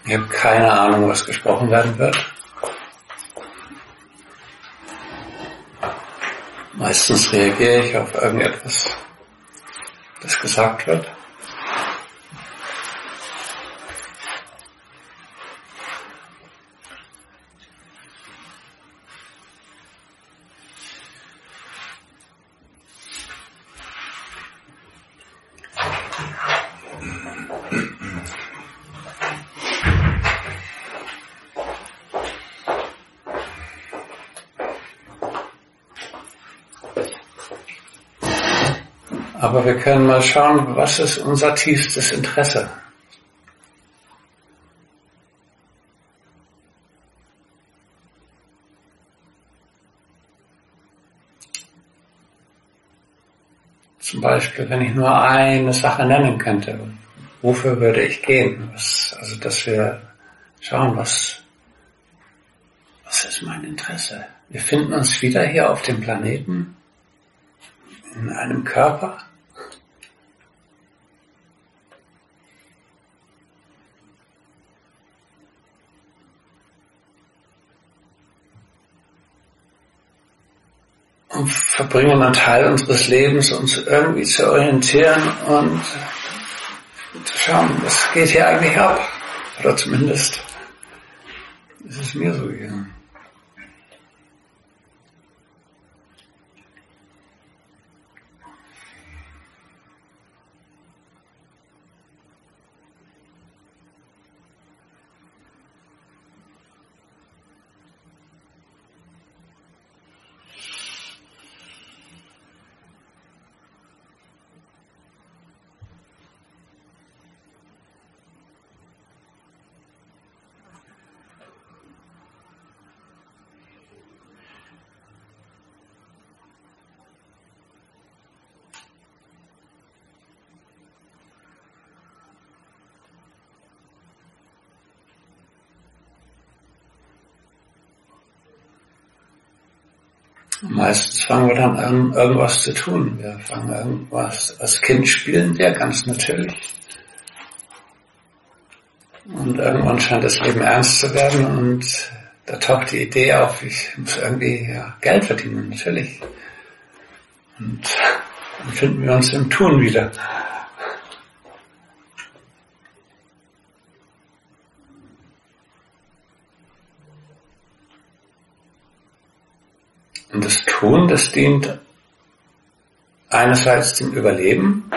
Ich habe keine Ahnung, was gesprochen werden wird. Meistens reagiere ich auf irgendetwas, das gesagt wird. Aber wir können mal schauen, was ist unser tiefstes Interesse? Zum Beispiel, wenn ich nur eine Sache nennen könnte, wofür würde ich gehen? Also, dass wir schauen, was ist mein Interesse? Wir finden uns wieder hier auf dem Planeten, in einem Körper. Und verbringen einen Teil unseres Lebens, uns irgendwie zu orientieren und zu schauen, was geht hier eigentlich ab? Oder zumindest ist es mir so gegangen. Meistens fangen wir dann an, irgendwas zu tun. Wir fangen irgendwas, als Kind spielen wir ganz natürlich. Und irgendwann scheint das Leben ernst zu werden und da taucht die Idee auf, ich muss irgendwie Geld verdienen, natürlich. Und dann finden wir uns im Tun wieder. Und das Tun, das dient einerseits dem Überleben,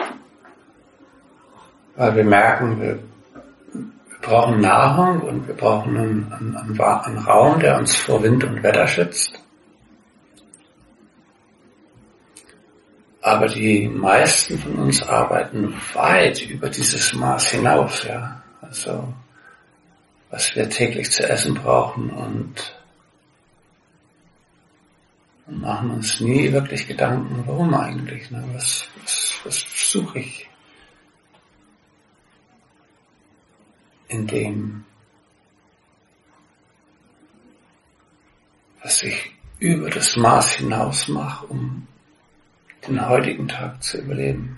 weil wir merken, wir brauchen Nahrung und wir brauchen einen Raum, der uns vor Wind und Wetter schützt. Aber die meisten von uns arbeiten weit über dieses Maß hinaus, ja. Also, was wir täglich zu essen brauchen und machen uns nie wirklich Gedanken, warum eigentlich, ne? Was suche ich in dem, was ich über das Maß hinaus mache, um den heutigen Tag zu überleben.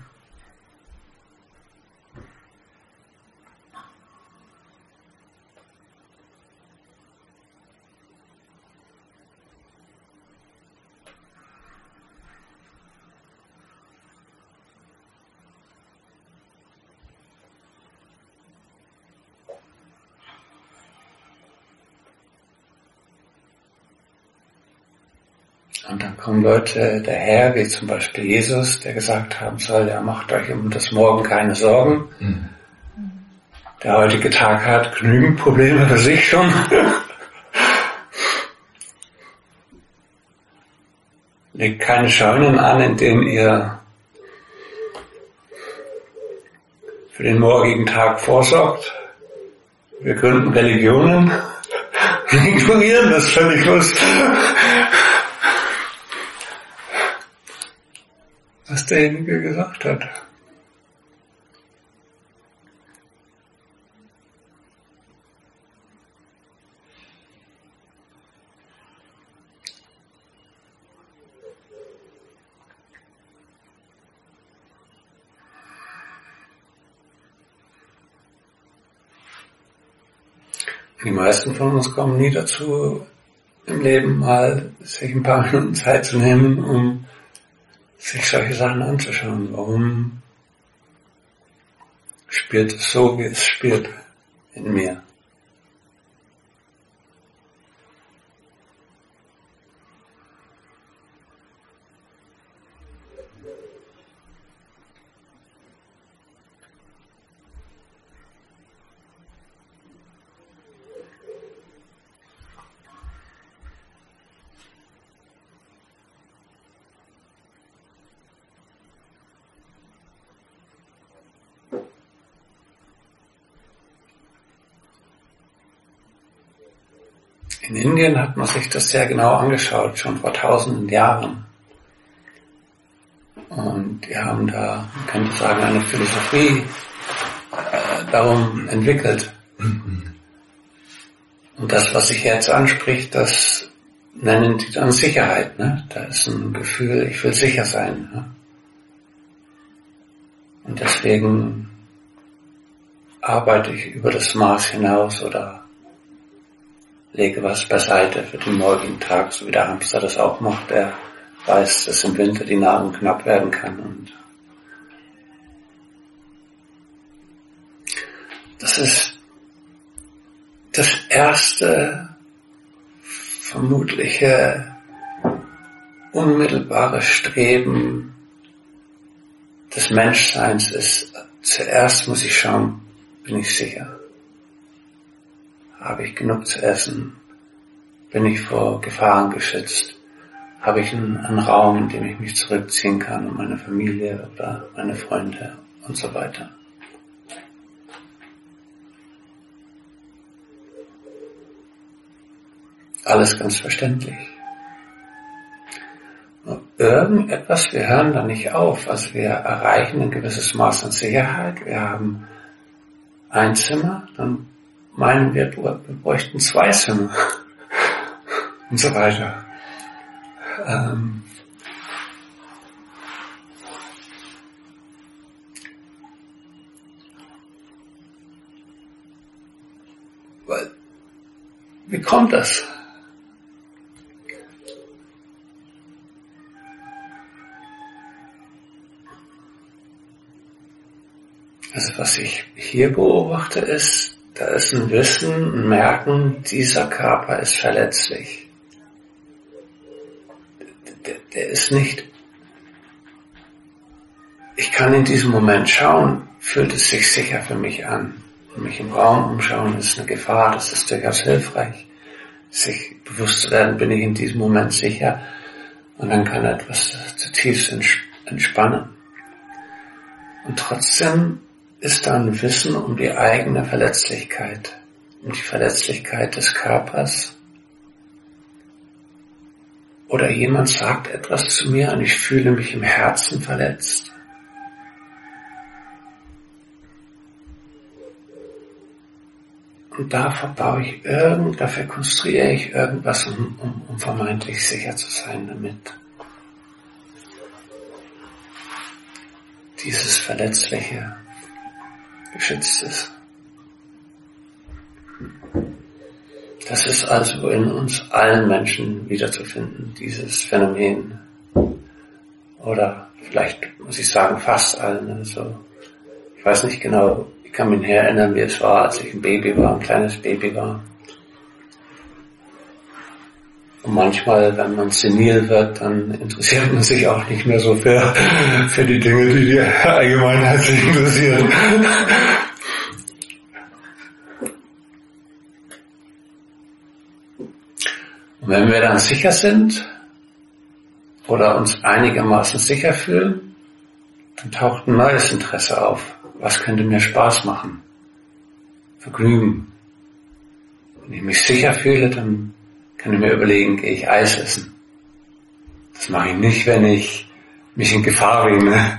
Und dann kommen Leute daher, wie zum Beispiel Jesus, der gesagt haben soll, ja, macht euch um das Morgen keine Sorgen. Mhm. Der heutige Tag hat genügend Probleme für sich schon. Legt keine Scheunen an, in denen ihr für den morgigen Tag vorsorgt. Wir gründen Religionen. Wir ignorieren das völlig los. Was derjenige gesagt hat. Die meisten von uns kommen nie dazu, im Leben mal sich ein paar Minuten Zeit zu nehmen, um sich solche Sachen anzuschauen. Warum spielt es so, wie es spielt in mir? In Indien hat man sich das sehr genau angeschaut, schon vor tausenden Jahren. Und die haben da, man könnte sagen, eine Philosophie darum entwickelt. Und das, was sich jetzt anspricht, das nennen die dann Sicherheit. Ne? Da ist ein Gefühl, ich will sicher sein. Ne? Und deswegen arbeite ich über das Maß hinaus oder lege was beiseite für den morgigen Tag, so wie der Hamster das auch macht, der weiß, dass im Winter die Nahrung knapp werden kann. Und das ist das erste vermutliche unmittelbare Streben des Menschseins ist, zuerst muss ich schauen, bin ich sicher? Habe ich genug zu essen? Bin ich vor Gefahren geschützt? Habe ich einen Raum, in dem ich mich zurückziehen kann und meine Familie oder meine Freunde und so weiter? Alles ganz verständlich. Nur irgendetwas, wir hören da nicht auf. Also wir erreichen ein gewisses Maß an Sicherheit. Wir haben ein Zimmer, dann meinen wir bräuchten 2 Zimmer und so weiter. Wie kommt das? Also was ich hier beobachte ist, da ist ein Wissen, ein Merken, dieser Körper ist verletzlich. Der ist nicht, ich kann in diesem Moment schauen, fühlt es sich sicher für mich an. Und mich im Raum umschauen ist eine Gefahr, das ist durchaus hilfreich. Sich bewusst zu werden, bin ich in diesem Moment sicher, und dann kann etwas zutiefst entspannen. Und trotzdem ist da ein Wissen um die eigene Verletzlichkeit, um die Verletzlichkeit des Körpers. Oder jemand sagt etwas zu mir und ich fühle mich im Herzen verletzt. Und dafür konstruiere ich irgendwas, um vermeintlich sicher zu sein damit. Dieses Verletzliche geschützt ist. Das ist also in uns allen Menschen wiederzufinden, dieses Phänomen. Oder vielleicht muss ich sagen, fast allen. Also, ich weiß nicht genau, ich kann mich nicht erinnern, wie es war, als ich ein Baby war, ein kleines Baby war. Und manchmal, wenn man senil wird, dann interessiert man sich auch nicht mehr so für die Dinge, die die Allgemeinheit sich interessieren. Und wenn wir dann sicher sind oder uns einigermaßen sicher fühlen, dann taucht ein neues Interesse auf. Was könnte mir Spaß machen? Vergnügen. Wenn ich mich sicher fühle, dann kann ich mir überlegen, gehe ich Eis essen. Das mache ich nicht, wenn ich mich in Gefahr bringe.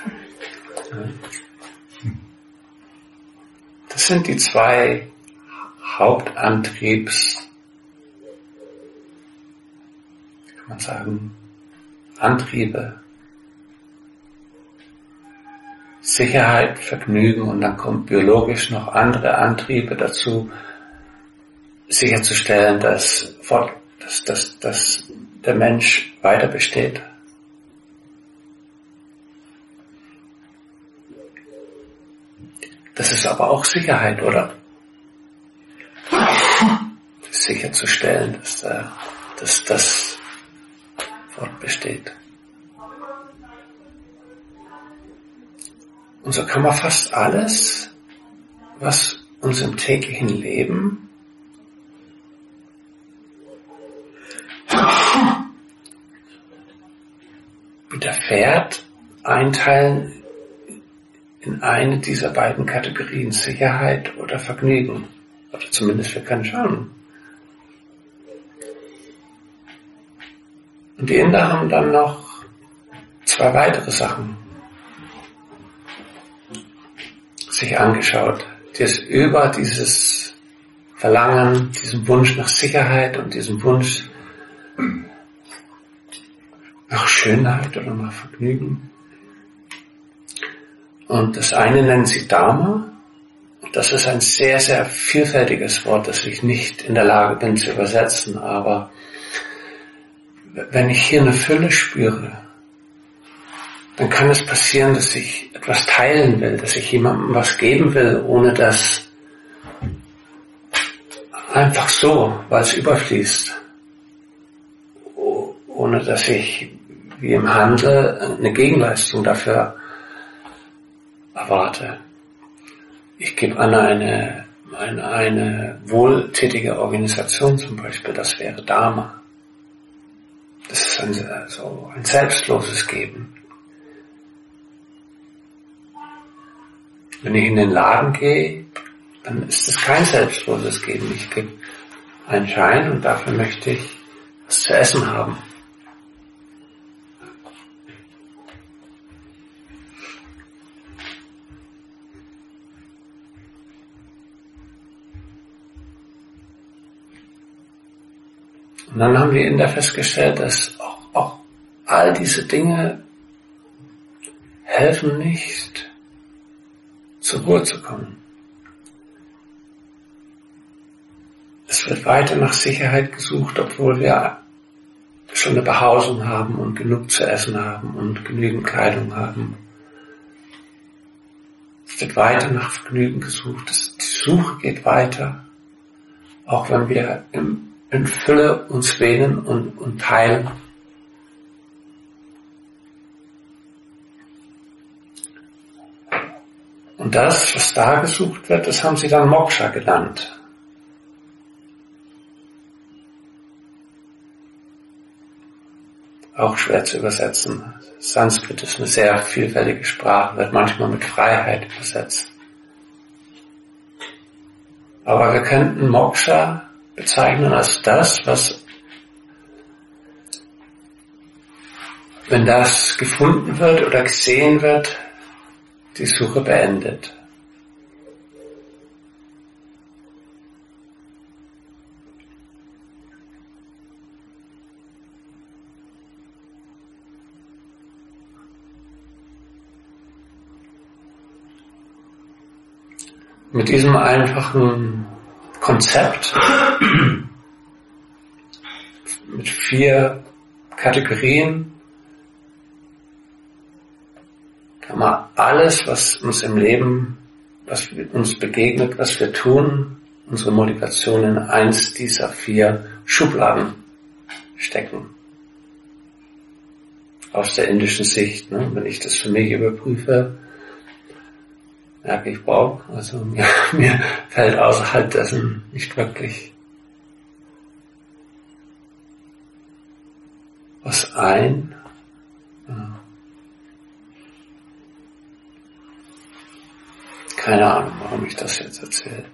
Das sind die 2 Antriebe. Sicherheit, Vergnügen, und dann kommt biologisch noch andere Antriebe dazu, sicherzustellen, dass der Mensch weiter besteht. Das ist aber auch Sicherheit, oder? Sicherzustellen, dass das fortbesteht. Und so kann man fast alles, was uns im täglichen Leben widerfährt, einteilen in eine dieser beiden Kategorien, Sicherheit oder Vergnügen. Oder zumindest wir können schauen. Und die Inder haben dann noch 2 weitere Sachen sich angeschaut, die es über dieses Verlangen, diesen Wunsch nach Sicherheit und diesen Wunsch nach Schönheit oder nach Vergnügen. Und das eine nennen sie Dharma. Und das ist ein sehr, sehr vielfältiges Wort, das ich nicht in der Lage bin zu übersetzen. Aber wenn ich hier eine Fülle spüre, dann kann es passieren, dass ich etwas teilen will, dass ich jemandem was geben will, ohne das einfach so, weil es überfließt. Ohne dass ich wie im Handel eine Gegenleistung dafür erwarte. Ich gebe an eine wohltätige Organisation zum Beispiel, das wäre Dharma. Das ist ein selbstloses Geben. Wenn ich in den Laden gehe, dann ist es kein selbstloses Geben. Ich gebe einen Schein und dafür möchte ich was zu essen haben. Und dann haben wir Inder festgestellt, dass auch all diese Dinge helfen nicht, zur Ruhe zu kommen. Es wird weiter nach Sicherheit gesucht, obwohl wir schon eine Behausung haben und genug zu essen haben und genügend Kleidung haben. Es wird weiter nach Vergnügen gesucht. Die Suche geht weiter, auch wenn wir in Fülle uns wähnen und teilen. Und das, was da gesucht wird, das haben sie dann Moksha genannt. Auch schwer zu übersetzen. Sanskrit ist eine sehr vielfältige Sprache, wird manchmal mit Freiheit übersetzt. Aber wir könnten Moksha bezeichnen als das, was, wenn das gefunden wird oder gesehen wird, die Suche beendet. Mit diesem einfachen Konzept, mit 4 Kategorien, kann man alles, was uns im Leben, was uns begegnet, was wir tun, unsere Motivation in eins dieser 4 Schubladen stecken. Aus der indischen Sicht, ne? Wenn ich das für mich überprüfe, merke ich, wow, also mir fällt außerhalb dessen nicht wirklich was ein. Ja. Keine Ahnung, warum ich das jetzt erzähle.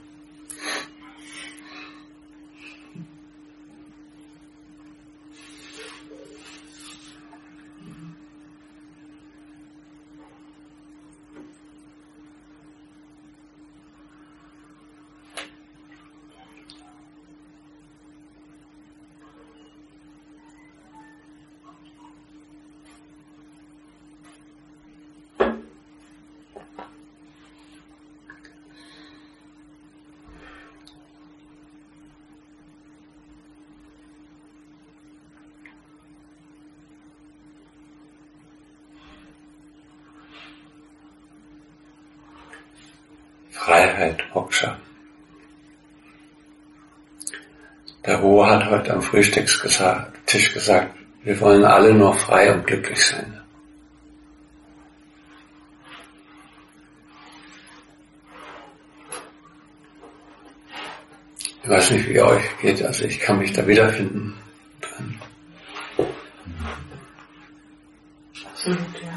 Freiheit, Moksha. Der Hohe hat heute am Frühstückstisch gesagt, wir wollen alle nur frei und glücklich sein. Ich weiß nicht, wie es euch geht, also ich kann mich da wiederfinden drin. Absolut, ja.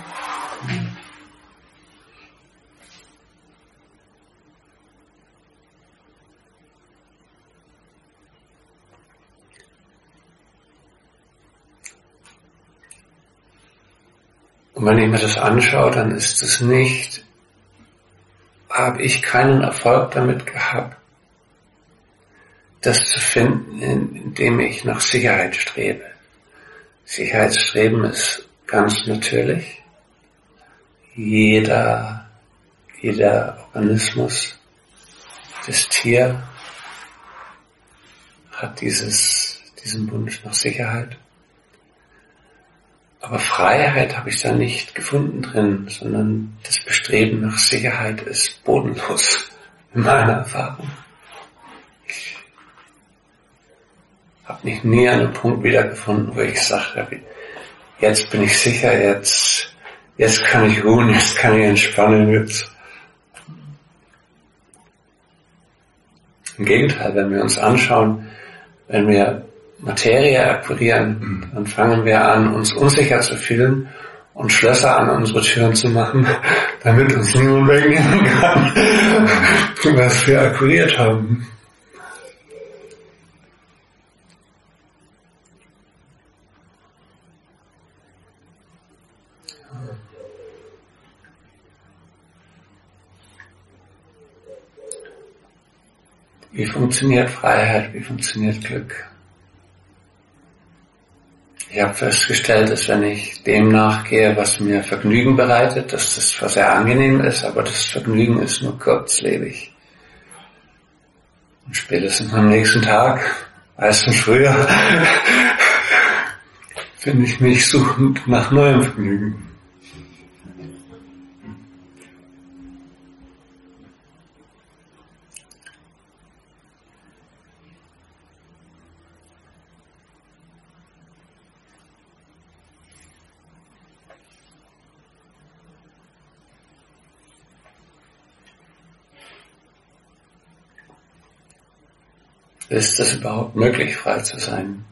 Und wenn ich mir das anschaue, dann ist es nicht, habe ich keinen Erfolg damit gehabt, das zu finden, indem ich nach Sicherheit strebe. Sicherheitsstreben ist ganz natürlich. Jeder Organismus, das Tier hat diesen Wunsch nach Sicherheit. Aber Freiheit habe ich da nicht gefunden drin, sondern das Bestreben nach Sicherheit ist bodenlos in meiner Erfahrung. Ich habe mich nie an einem Punkt wiedergefunden, wo ich gesagt habe, jetzt bin ich sicher, jetzt kann ich ruhen, jetzt kann ich entspannen. Jetzt. Im Gegenteil, wenn wir uns anschauen, wenn wir Materie akquirieren, dann fangen wir an, uns unsicher zu fühlen und Schlösser an unsere Türen zu machen, damit uns niemand wegnehmen kann, was wir akquiriert haben. Wie funktioniert Freiheit? Wie funktioniert Glück? Ich habe festgestellt, dass wenn ich dem nachgehe, was mir Vergnügen bereitet, dass das zwar sehr angenehm ist, aber das Vergnügen ist nur kurzlebig. Und spätestens am nächsten Tag, meistens früher, finde ich mich suchend nach neuem Vergnügen. Ist es überhaupt möglich, frei zu sein?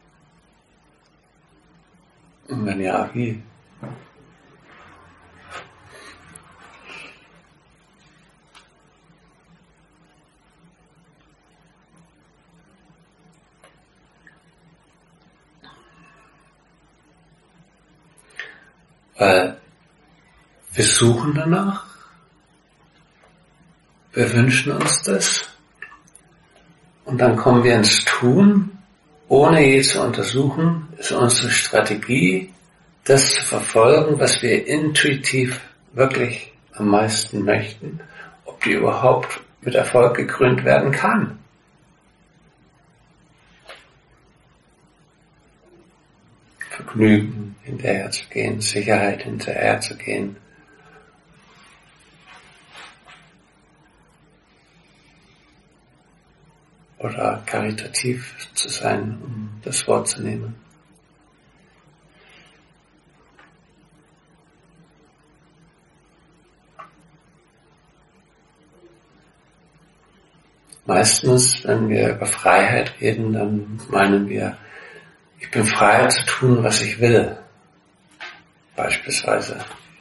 Und wenn ja, wie? Weil wir suchen danach, wir wünschen uns das. Und dann kommen wir ins Tun, ohne je zu untersuchen, ist unsere Strategie, das zu verfolgen, was wir intuitiv wirklich am meisten möchten, ob die überhaupt mit Erfolg gekrönt werden kann. Vergnügen hinterher zu gehen, Sicherheit hinterher zu gehen. Oder karitativ zu sein, um das Wort zu nehmen. Meistens, wenn wir über Freiheit reden, dann meinen wir, ich bin frei zu tun, was ich will. Beispielsweise.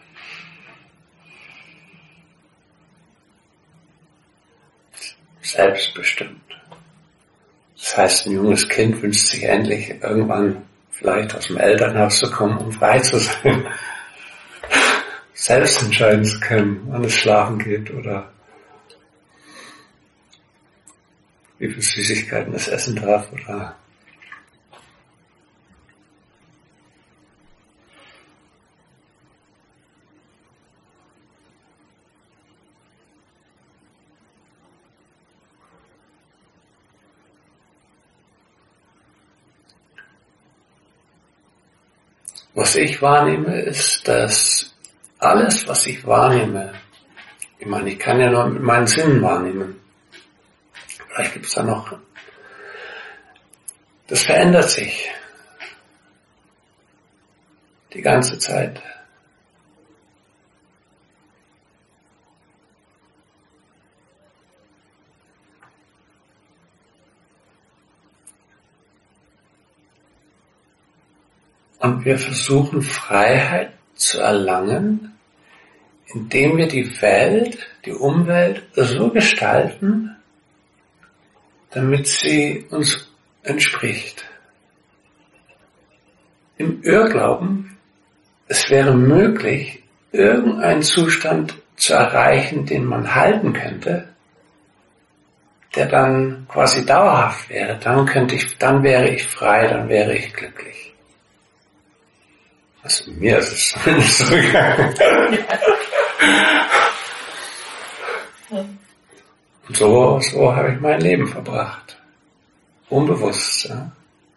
Selbstbestimmt. Das heißt, ein junges Kind wünscht sich endlich irgendwann vielleicht aus dem Elternhaus zu kommen, um frei zu sein. Selbst entscheiden zu können, wann es schlafen geht oder wie viel Süßigkeiten es essen darf oder was ich wahrnehme, ist, dass alles, was ich wahrnehme, Ich meine, ich kann ja nur mit meinen Sinnen wahrnehmen. Vielleicht gibt es da noch, das verändert sich die ganze Zeit. Und wir versuchen Freiheit zu erlangen, indem wir die Welt, die Umwelt so gestalten, damit sie uns entspricht. Im Irrglauben, es wäre möglich, irgendeinen Zustand zu erreichen, den man halten könnte, der dann quasi dauerhaft wäre. Dann wäre ich frei, dann wäre ich glücklich. Also mir ist es zumindest so gegangen. Und so habe ich mein Leben verbracht. Unbewusst. Ja?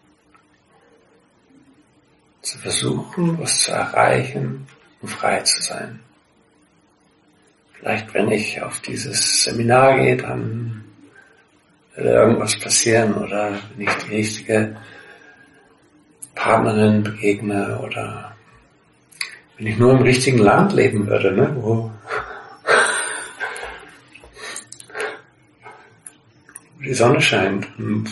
Zu versuchen, was zu erreichen, um frei zu sein. Vielleicht, wenn ich auf dieses Seminar gehe, dann wird irgendwas passieren, oder wenn ich die richtige Partnerin begegne, oder wenn ich nur im richtigen Land leben würde, ne, wo die Sonne scheint und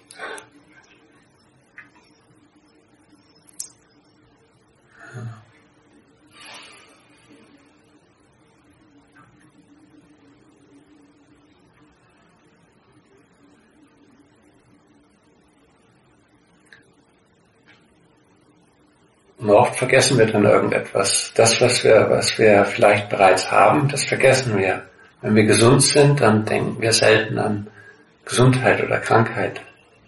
und oft vergessen wir dann irgendetwas. Das, was wir vielleicht bereits haben, das vergessen wir. Wenn wir gesund sind, dann denken wir selten an Gesundheit oder Krankheit.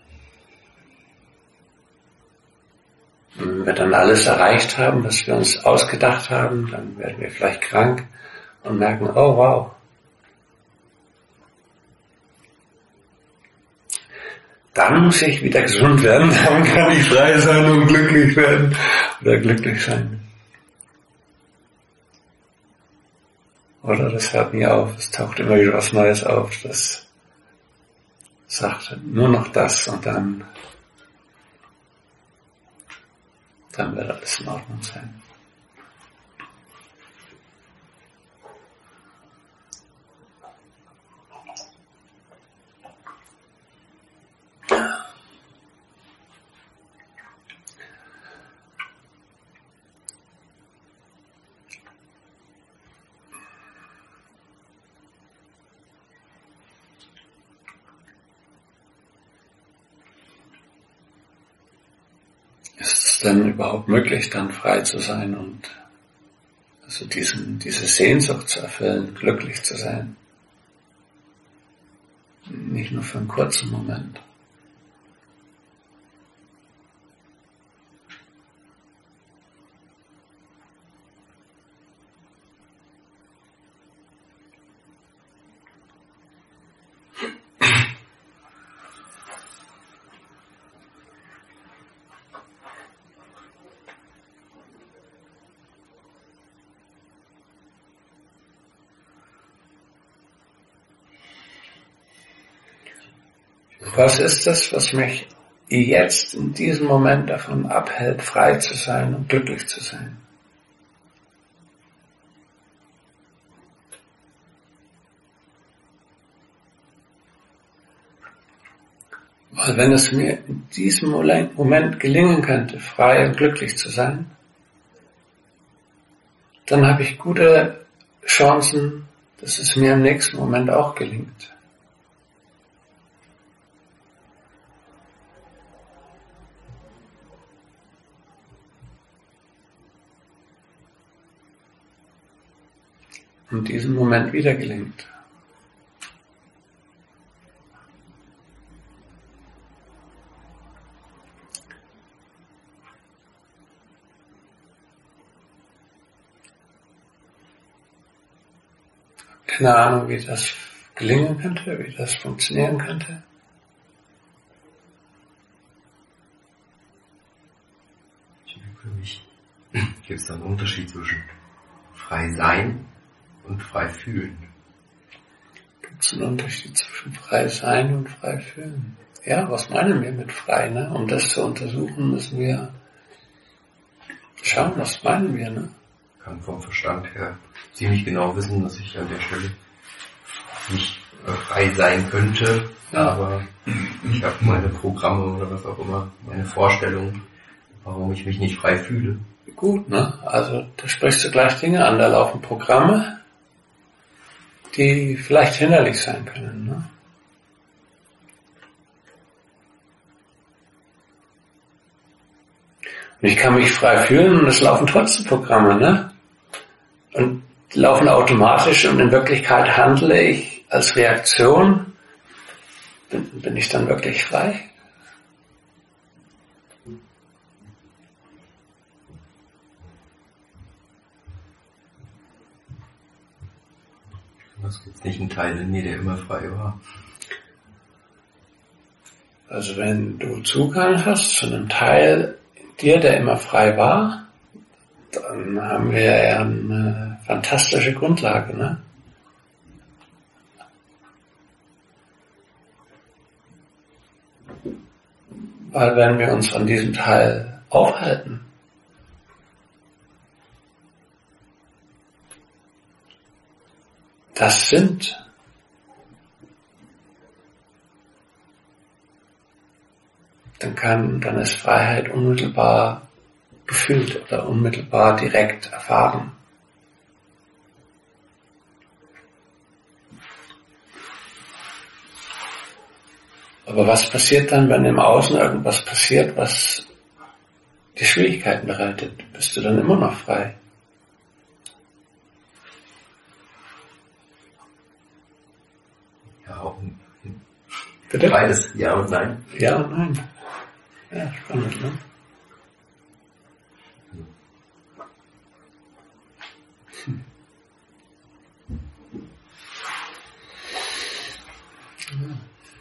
Und wenn wir dann alles erreicht haben, was wir uns ausgedacht haben, dann werden wir vielleicht krank und merken, oh wow. Dann muss ich wieder gesund werden, dann kann ich frei sein und glücklich werden oder glücklich sein. Oder das hört nie auf, es taucht immer wieder was Neues auf, das sagt nur noch das und dann wird alles in Ordnung sein. Ist es denn überhaupt möglich, dann frei zu sein und also diese Sehnsucht zu erfüllen, glücklich zu sein? Nicht nur für einen kurzen Moment. Was ist das, was mich jetzt in diesem Moment davon abhält, frei zu sein und glücklich zu sein? Weil wenn es mir in diesem Moment gelingen könnte, frei und glücklich zu sein, dann habe ich gute Chancen, dass es mir im nächsten Moment auch gelingt. In diesem Moment wieder gelingt. Keine Ahnung, wie das gelingen könnte, wie das funktionieren könnte. Für mich gibt es da einen Unterschied zwischen frei sein und frei fühlen? Gibt es einen Unterschied zwischen frei sein und frei fühlen? Ja, was meinen wir mit frei? Ne? Um das zu untersuchen, müssen wir schauen, was meinen wir. Ne? Ich kann vom Verstand her ziemlich genau wissen, dass ich an der Stelle nicht frei sein könnte, aber ich habe meine Programme oder was auch immer, meine Vorstellungen, warum ich mich nicht frei fühle. Gut, ne? Also da sprichst du gleich Dinge an, da laufen Programme, die vielleicht hinderlich sein können. Ne? Und ich kann mich frei fühlen und es laufen trotzdem Programme, ne? Und die laufen automatisch und in Wirklichkeit handle ich als Reaktion. Bin ich dann wirklich frei? Es gibt nicht einen Teil in mir, der immer frei war. Also wenn du Zugang hast zu einem Teil in dir, der immer frei war, dann haben wir ja eine fantastische Grundlage, ne? Weil wenn wir uns an diesem Teil aufhalten, das sind dann ist Freiheit unmittelbar gefühlt oder unmittelbar direkt erfahren. Aber was passiert dann, wenn im Außen irgendwas passiert, was dir Schwierigkeiten bereitet? Bist du dann immer noch frei? Ja, auch Bitte? beides, ja und nein. Ja und nein. Ja, spannend, ne? Ja.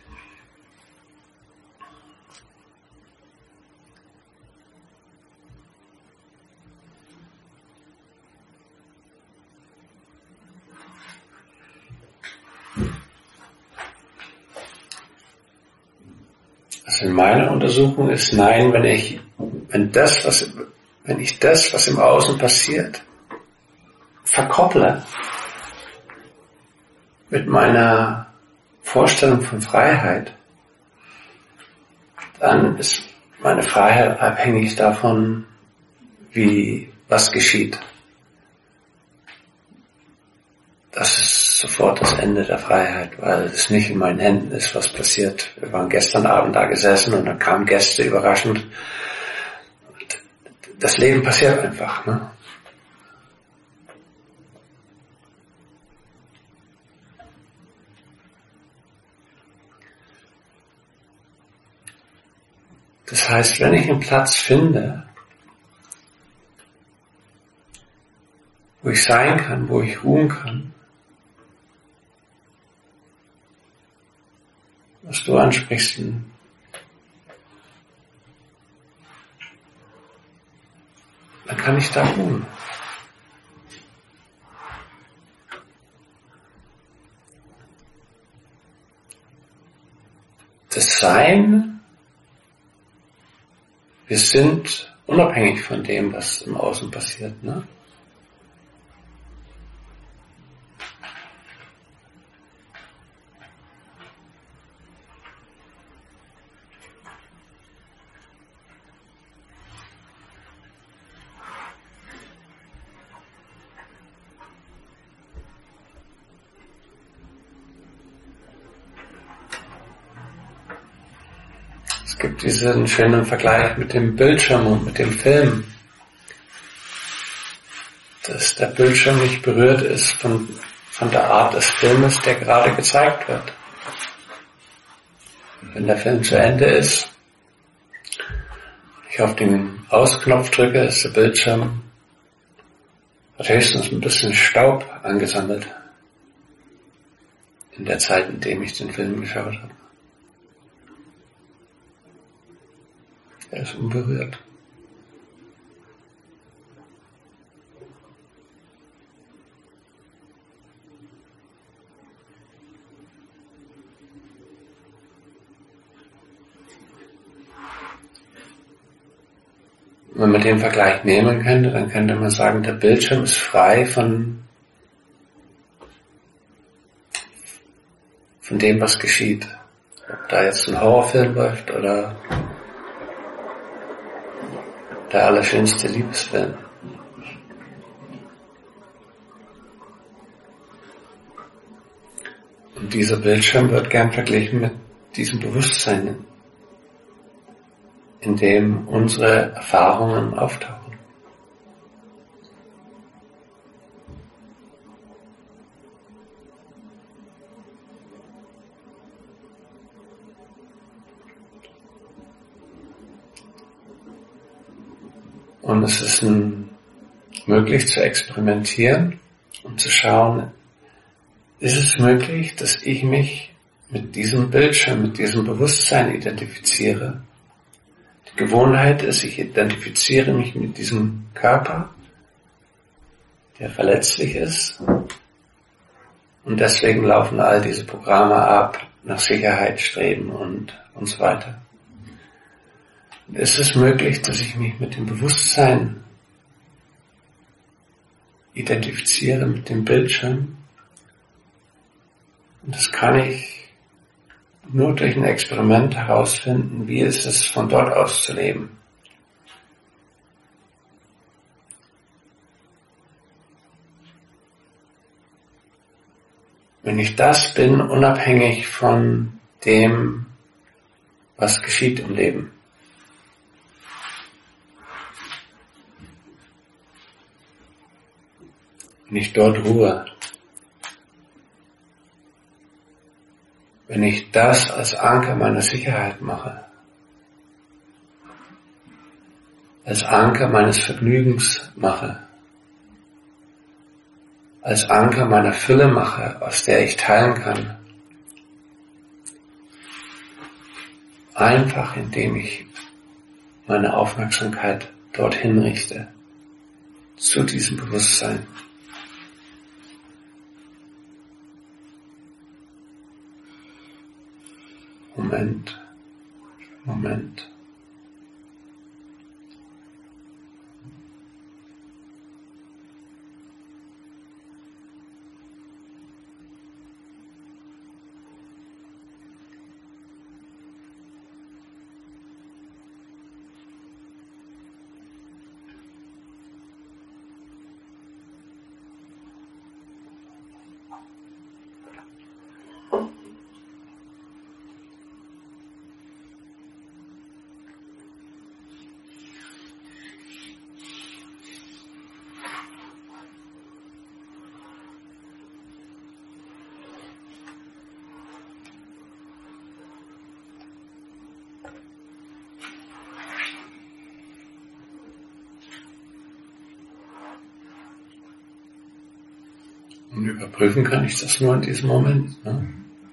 Also in meiner Untersuchung ist Nein, wenn ich das, was im Außen passiert, verkopple mit meiner Vorstellung von Freiheit, dann ist meine Freiheit abhängig davon, was geschieht. Das ist sofort das Ende der Freiheit, weil es nicht in meinen Händen ist, was passiert. Wir waren gestern Abend da gesessen und dann kamen Gäste überraschend. Das Leben passiert einfach, ne? Das heißt, wenn ich einen Platz finde, wo ich sein kann, wo ich ruhen kann, was du ansprichst, dann kann ich da ruhen. Das Sein, wir sind unabhängig von dem, was im Außen passiert, ne? Es gibt diesen schönen Vergleich mit dem Bildschirm und mit dem Film, dass der Bildschirm nicht berührt ist von der Art des Filmes, der gerade gezeigt wird. Wenn der Film zu Ende ist, ich auf den Ausknopf drücke, ist der Bildschirm, hat höchstens ein bisschen Staub angesammelt in der Zeit, in der ich den Film geschaut habe. Er ist unberührt. wenn man den Vergleich nehmen könnte, dann könnte man sagen, der Bildschirm ist frei von dem, was geschieht. Ob da jetzt ein Horrorfilm läuft oder der allerschönste Liebesfilm. Und dieser Bildschirm wird gern verglichen mit diesem Bewusstsein, in dem unsere Erfahrungen auftauchen. Und es ist möglich zu experimentieren und zu schauen, ist es möglich, dass ich mich mit diesem Bildschirm, mit diesem Bewusstsein identifiziere. Die Gewohnheit ist, ich identifiziere mich mit diesem Körper, der verletzlich ist. Und deswegen laufen all diese Programme ab, nach Sicherheit streben und so weiter. Und ist es möglich, dass ich mich mit dem Bewusstsein identifiziere, mit dem Bildschirm? Und das kann ich nur durch ein Experiment herausfinden, wie ist es von dort aus zu leben. Wenn ich das bin, unabhängig von dem, was geschieht im Leben. Wenn ich dort ruhe. Wenn ich das als Anker meiner Sicherheit mache. Als Anker meines Vergnügens mache. Als Anker meiner Fülle mache, aus der ich teilen kann. Einfach indem ich meine Aufmerksamkeit dorthin richte, zu diesem Bewusstsein. Moment. Und überprüfen kann ich das nur in diesem Moment. Ne?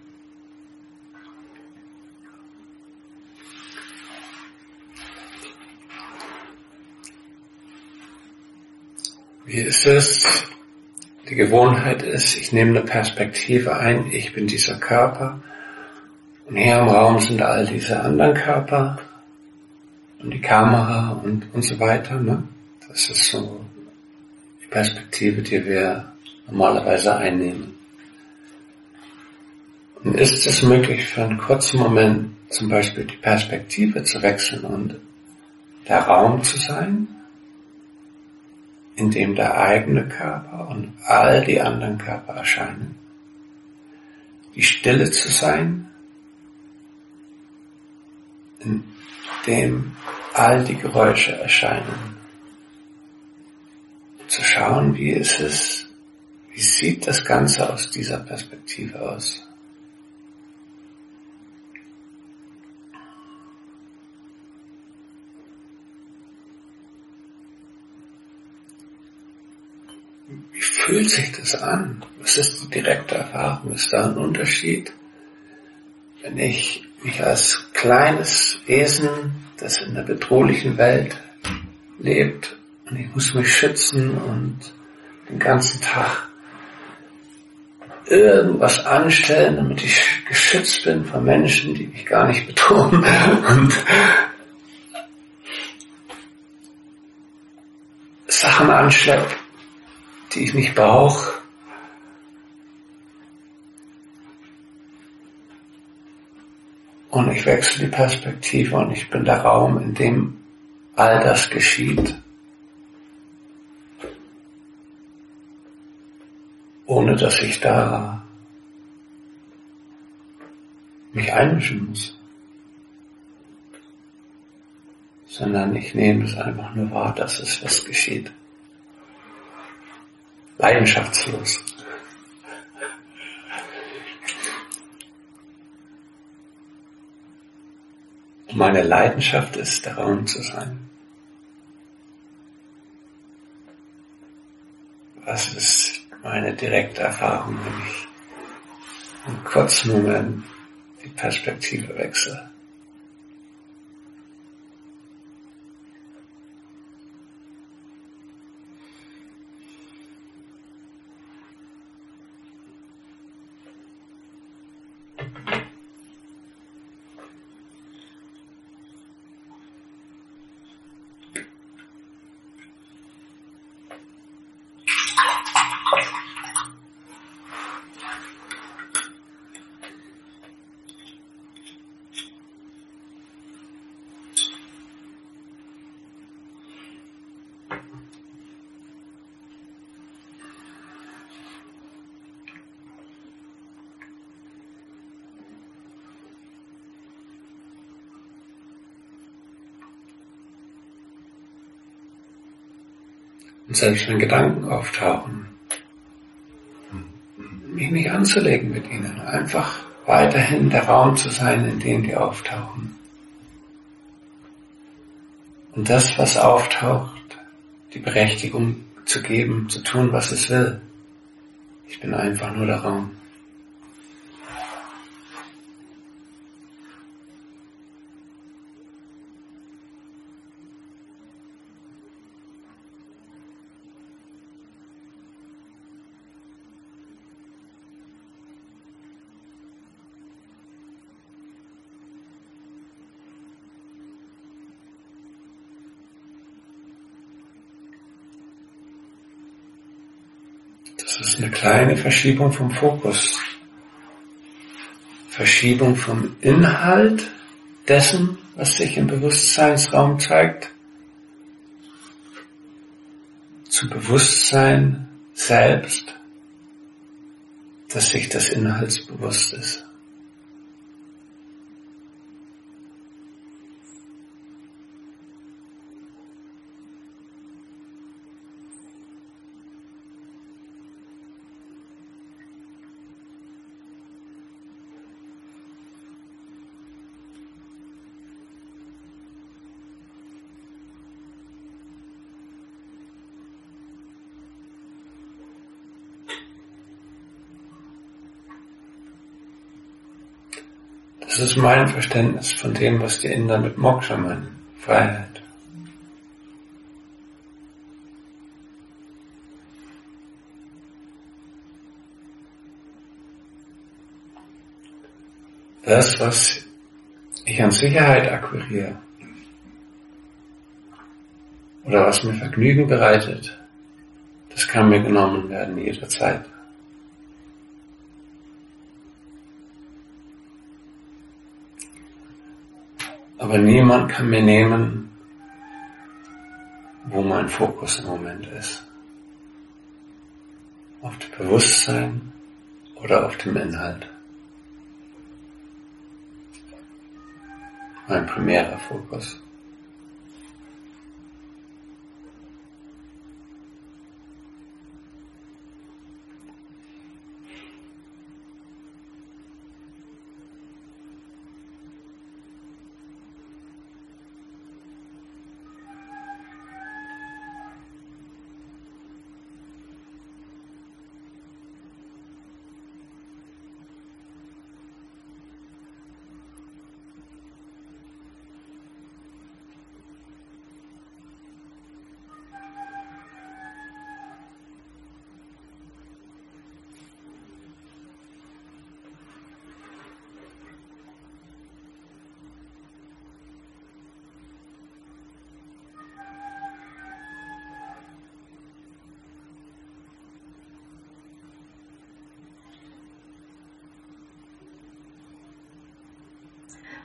Wie ist es? Die Gewohnheit ist, ich nehme eine Perspektive ein, ich bin dieser Körper und hier im Raum sind all diese anderen Körper und die Kamera und so weiter. Ne? Das ist so die Perspektive, die wir normalerweise einnehmen. Und ist es möglich, für einen kurzen Moment zum Beispiel die Perspektive zu wechseln und der Raum zu sein, in dem der eigene Körper und all die anderen Körper erscheinen. Die Stille zu sein, in dem all die Geräusche erscheinen. Zu schauen, wie ist es, wie sieht das Ganze aus dieser Perspektive aus? Wie fühlt sich das an? Was ist die direkte Erfahrung? Ist da ein Unterschied? Wenn ich mich als kleines Wesen, das in der bedrohlichen Welt lebt, und ich muss mich schützen und den ganzen Tag irgendwas anstellen, damit ich geschützt bin von Menschen, die mich gar nicht bedrohen. Und Sachen anschleppe, die ich nicht brauche. Und ich wechsle die Perspektive und ich bin der Raum, in dem all das geschieht, ohne dass ich da mich einmischen muss. Sondern ich nehme es einfach nur wahr, dass es was geschieht. Leidenschaftslos. Meine Leidenschaft ist, der Raum zu sein. Was ist meine direkte Erfahrung, wenn ich einen kurzen Moment die Perspektive wechsle? Und selbst wenn Gedanken auftauchen, mich nicht anzulegen mit ihnen, einfach weiterhin der Raum zu sein, in dem die auftauchen. Und das, was auftaucht, die Berechtigung zu geben, zu tun, was es will. Ich bin einfach nur der Raum. Das ist eine kleine Verschiebung vom Fokus. Verschiebung vom Inhalt dessen, was sich im Bewusstseinsraum zeigt, zum Bewusstsein selbst, das sich des Inhalts bewusst ist. Das ist mein Verständnis von dem, was die Inder mit Moksha meinen, Freiheit. Das, was ich an Sicherheit akquiriere oder was mir Vergnügen bereitet, das kann mir genommen werden jederzeit. Aber niemand kann mir nehmen, wo mein Fokus im Moment ist. Auf dem Bewusstsein oder auf dem Inhalt. Mein primärer Fokus.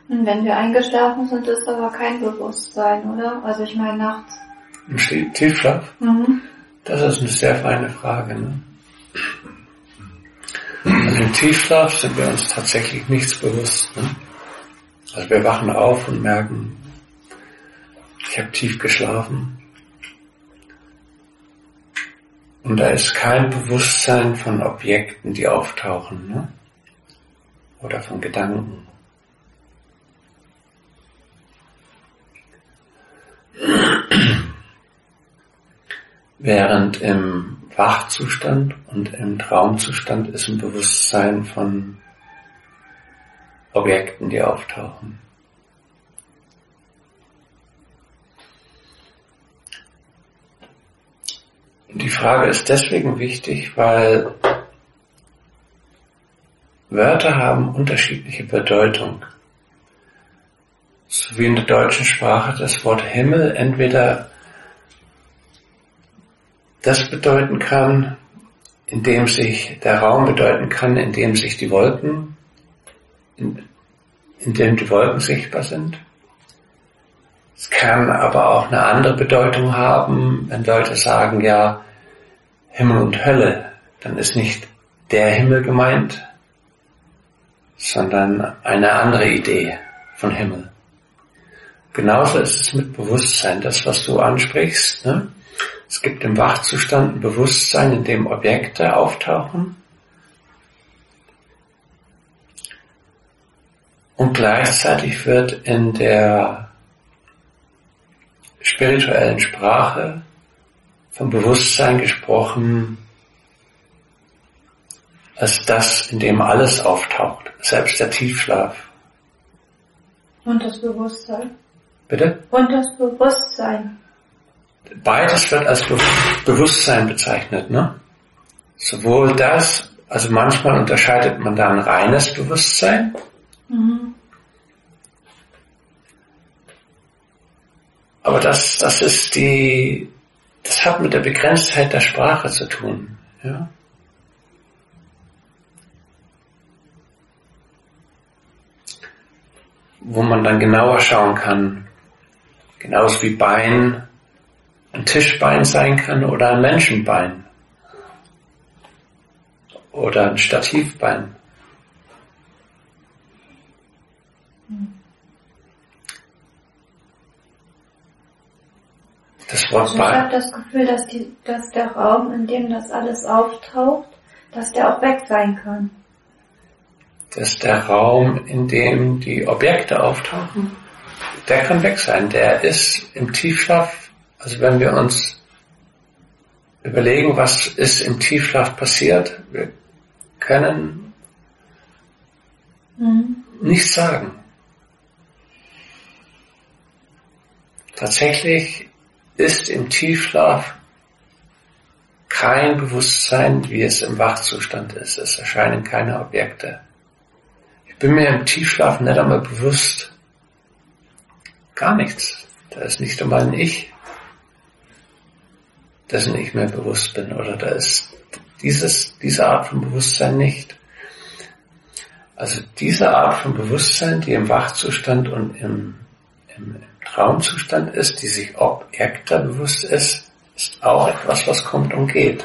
Und wenn wir eingeschlafen sind, ist aber kein Bewusstsein, oder? Also ich meine nachts. Im Tiefschlaf? Das ist eine sehr feine Frage. Ne? Also im Tiefschlaf sind wir uns tatsächlich nichts bewusst. Ne? Also wir wachen auf und merken, ich habe tief geschlafen. Und da ist kein Bewusstsein von Objekten, die auftauchen, ne? Oder von Gedanken. Während im Wachzustand und im Traumzustand ist ein Bewusstsein von Objekten, die auftauchen. Und die Frage ist deswegen wichtig, weil Wörter haben unterschiedliche Bedeutung. So wie in der deutschen Sprache das Wort Himmel entweder das bedeuten kann, in dem sich der Raum bedeuten kann, in dem sich die Wolken, in dem die Wolken sichtbar sind. Es kann aber auch eine andere Bedeutung haben, wenn Leute sagen, ja, Himmel und Hölle, dann ist nicht der Himmel gemeint, sondern eine andere Idee von Himmel. Genauso ist es mit Bewusstsein, das, was du ansprichst, ne? Es gibt im Wachzustand ein Bewusstsein, in dem Objekte auftauchen. Und gleichzeitig wird in der spirituellen Sprache vom Bewusstsein gesprochen, als das, in dem alles auftaucht, selbst der Tiefschlaf. Und das Bewusstsein. Bitte? Und das Bewusstsein. Beides wird als Bewusstsein bezeichnet, ne? Sowohl das, also manchmal unterscheidet man da ein reines Bewusstsein. Aber das hat mit der Begrenztheit der Sprache zu tun, ja? Wo man dann genauer schauen kann, genauso wie Bein ein Tischbein sein kann oder ein Menschenbein oder ein Stativbein. Das Wort Ich habe das Gefühl, dass der Raum, in dem das alles auftaucht, dass der auch weg sein kann. Dass der Raum, in dem die Objekte auftauchen, der kann weg sein. Der ist im Tiefschlaf. Also wenn wir uns überlegen, was ist im Tiefschlaf passiert, wir können nichts sagen. Tatsächlich ist im Tiefschlaf kein Bewusstsein, wie es im Wachzustand ist. Es erscheinen keine Objekte. Ich bin mir im Tiefschlaf nicht einmal bewusst. Gar nichts. Da ist nicht einmal ein Ich, dessen ich mir bewusst bin, oder da ist diese Art von Bewusstsein nicht. Also diese Art von Bewusstsein, die im Wachzustand und im Traumzustand ist, die sich Objekte bewusst ist auch etwas, was kommt und geht.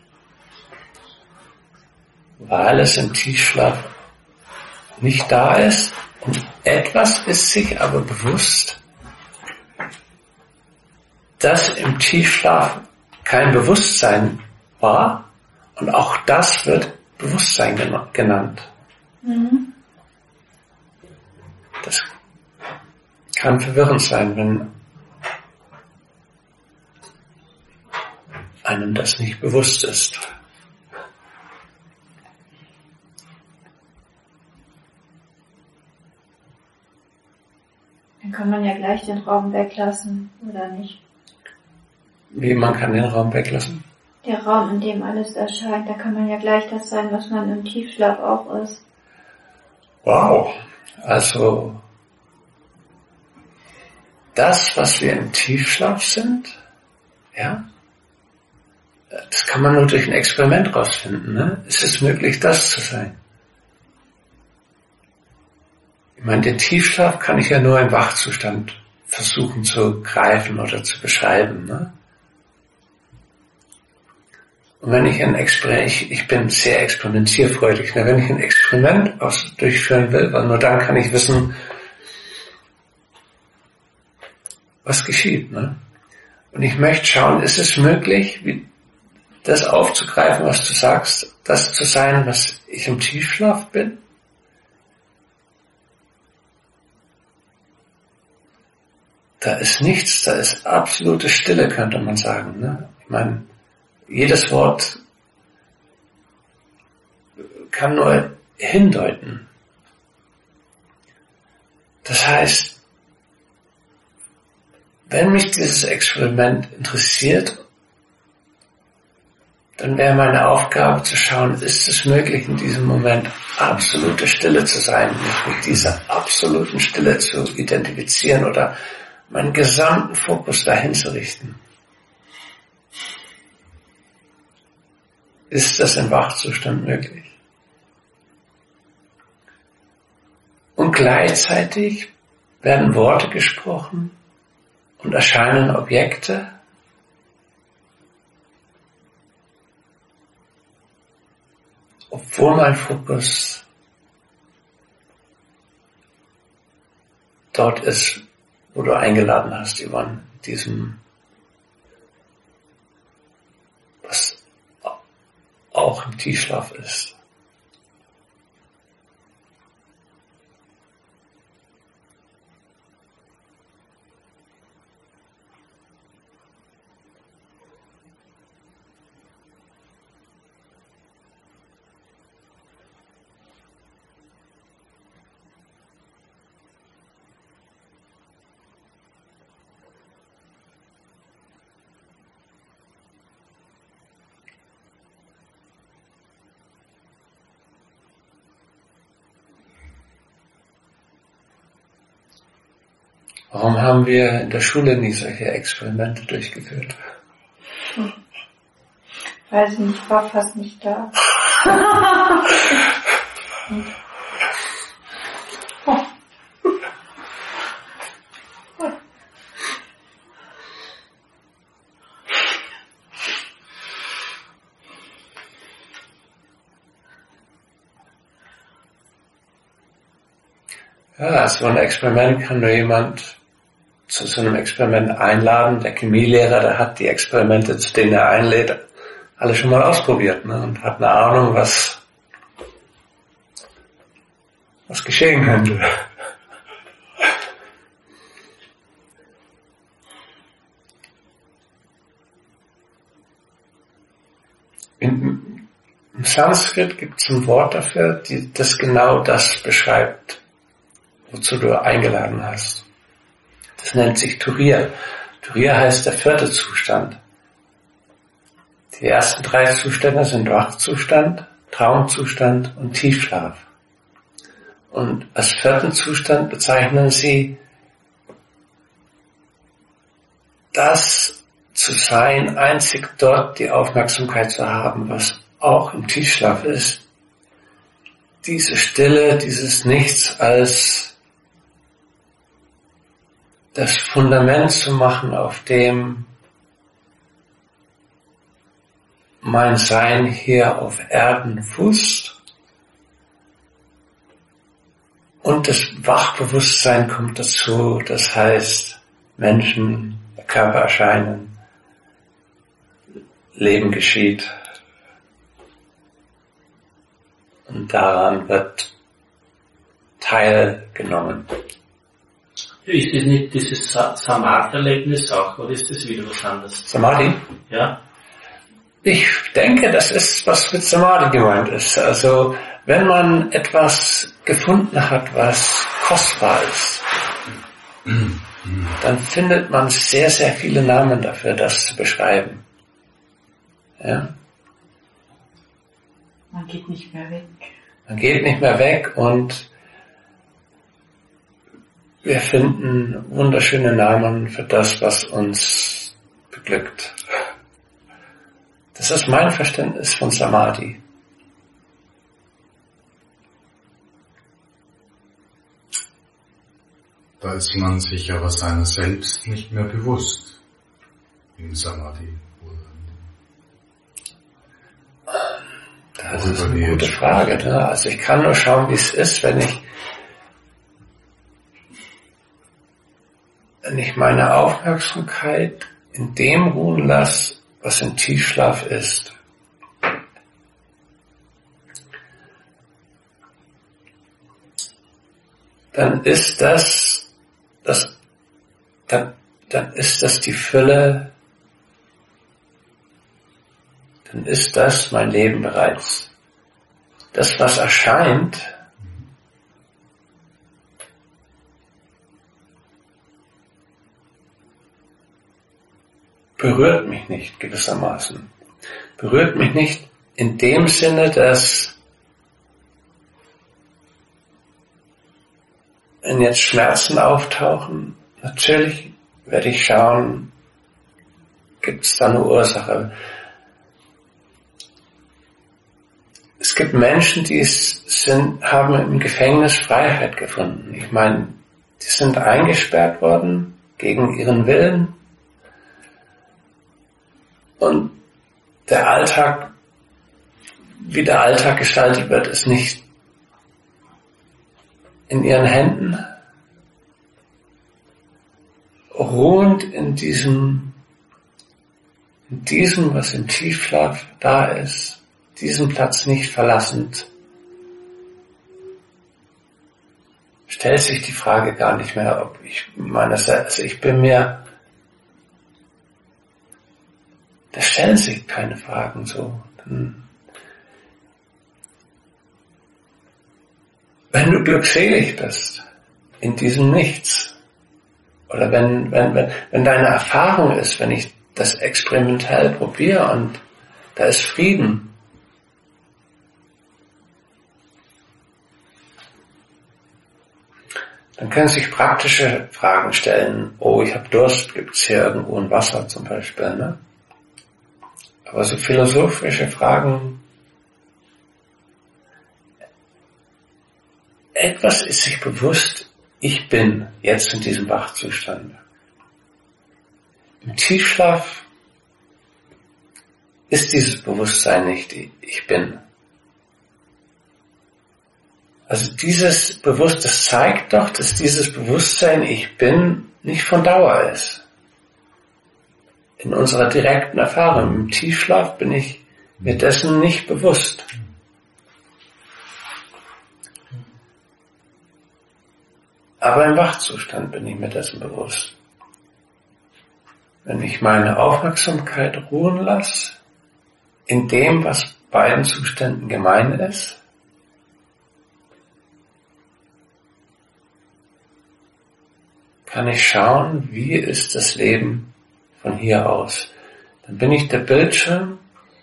Weil es im Tiefschlaf nicht da ist und etwas ist sich aber bewusst, dass im Tiefschlaf kein Bewusstsein war und auch das wird Bewusstsein genannt. Das kann verwirrend sein, wenn einem das nicht bewusst ist. Dann kann man ja gleich den Raum weglassen, oder nicht? Wie, man kann den Raum weglassen? Der Raum, in dem alles erscheint, da kann man ja gleich das sein, was man im Tiefschlaf auch ist. Wow. Also das, was wir im Tiefschlaf sind, ja, das kann man nur durch ein Experiment rausfinden. Ne? Es ist möglich, das zu sein. Den Tiefschlaf kann ich ja nur im Wachzustand versuchen zu greifen oder zu beschreiben. Ne? Und wenn ich ich bin sehr experimentierfreudig, ne? Wenn ich ein Experiment durchführen will, weil nur dann kann ich wissen, was geschieht. Ne? Und ich möchte schauen, ist es möglich, das aufzugreifen, was du sagst, das zu sein, was ich im Tiefschlaf bin? Da ist nichts, da ist absolute Stille, könnte man sagen. Ne? Ich meine, jedes Wort kann nur hindeuten. Das heißt, wenn mich dieses Experiment interessiert, dann wäre meine Aufgabe zu schauen, ist es möglich, in diesem Moment absolute Stille zu sein, mich mit dieser absoluten Stille zu identifizieren oder meinen gesamten Fokus dahin zu richten. Ist das im Wachzustand möglich? Und gleichzeitig werden Worte gesprochen und erscheinen Objekte, obwohl mein Fokus dort ist, wo du eingeladen hast, Yvonne, diesem, was auch im Tiefschlaf ist. Warum haben wir in der Schule nie solche Experimente durchgeführt? Weiß ich nicht, war fast nicht da. Ja, so ein Experiment kann nur jemand zu so einem Experiment einladen. Der Chemielehrer, der hat die Experimente, zu denen er einlädt, alle schon mal ausprobiert, ne, und hat eine Ahnung, was geschehen könnte. Im Sanskrit gibt es ein Wort dafür, das genau das beschreibt, wozu du eingeladen hast. Das nennt sich Turiya. Turiya heißt der 4. Zustand. Die ersten 3 Zustände sind Wachzustand, Traumzustand und Tiefschlaf. Und als 4. Zustand bezeichnen sie das zu sein, einzig dort die Aufmerksamkeit zu haben, was auch im Tiefschlaf ist. Diese Stille, dieses Nichts als das Fundament zu machen, auf dem mein Sein hier auf Erden fußt. Und das Wachbewusstsein kommt dazu, das heißt, Menschen, der Körper erscheinen, Leben geschieht. Und daran wird teilgenommen. Ist das nicht dieses Samadhi-Erlebnis auch, oder ist das wieder was anderes? Samadhi? Ja. Ich denke, das ist, was mit Samadhi gemeint ist. Also, wenn man etwas gefunden hat, was kostbar ist, dann findet man sehr, sehr viele Namen dafür, das zu beschreiben. Ja? Man geht nicht mehr weg. Man geht nicht mehr weg und wir finden wunderschöne Namen für das, was uns beglückt. Das ist mein Verständnis von Samadhi. Da ist man sich aber seiner selbst nicht mehr bewusst im Samadhi. Das ist eine gute Frage. Ne? Also ich kann nur schauen, wie es ist, wenn ich meine Aufmerksamkeit in dem ruhen lasse, was im Tiefschlaf ist. Dann ist das die Fülle, dann ist das mein Leben bereits. Das, was erscheint, berührt mich nicht gewissermaßen. Berührt mich nicht in dem Sinne, dass wenn jetzt Schmerzen auftauchen, natürlich werde ich schauen, gibt es da eine Ursache. Es gibt Menschen, die haben im Gefängnis Freiheit gefunden. Ich meine, die sind eingesperrt worden gegen ihren Willen. Und der Alltag, wie der Alltag gestaltet wird, ist nicht in ihren Händen. Ruhend in diesem, was im Tiefschlaf da ist, diesen Platz nicht verlassend, stellt sich die Frage gar nicht mehr, ob ich ich bin mir, da stellen sich keine Fragen so. Wenn du glückselig bist in diesem Nichts, oder wenn deine Erfahrung ist, wenn ich das experimentell probiere und da ist Frieden, dann können sich praktische Fragen stellen. Oh, ich habe Durst, gibt es hier irgendwo ein Wasser zum Beispiel, ne? Aber so philosophische Fragen, etwas ist sich bewusst, ich bin jetzt in diesem Wachzustand. Im Tiefschlaf ist dieses Bewusstsein nicht ich bin. Also dieses Bewusstsein, das zeigt doch, dass dieses Bewusstsein ich bin nicht von Dauer ist. In unserer direkten Erfahrung, im Tiefschlaf bin ich mir dessen nicht bewusst. Aber im Wachzustand bin ich mir dessen bewusst. Wenn ich meine Aufmerksamkeit ruhen lasse, in dem, was beiden Zuständen gemein ist, kann ich schauen, wie ist das Leben von hier aus. Dann bin ich der Bildschirm,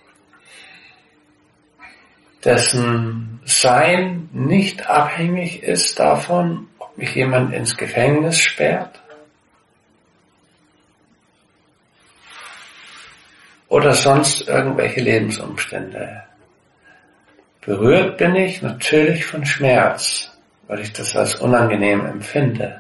dessen Sein nicht abhängig ist davon, ob mich jemand ins Gefängnis sperrt oder sonst irgendwelche Lebensumstände. Berührt bin ich natürlich von Schmerz, weil ich das als unangenehm empfinde.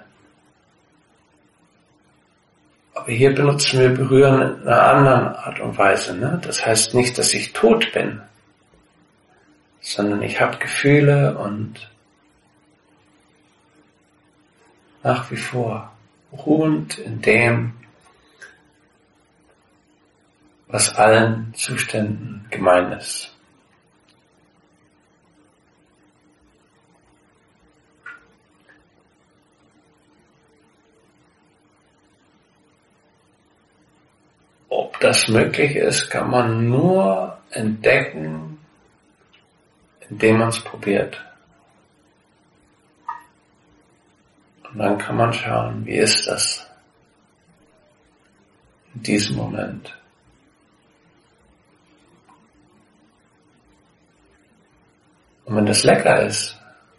Aber hier benutzen wir Berühren in einer anderen Art und Weise. Ne? Das heißt nicht, dass ich tot bin, sondern ich habe Gefühle und nach wie vor ruhend in dem, was allen Zuständen gemein ist. Ob das möglich ist, kann man nur entdecken, indem man es probiert. Und dann kann man schauen, wie ist das in diesem Moment. Und wenn das lecker ist,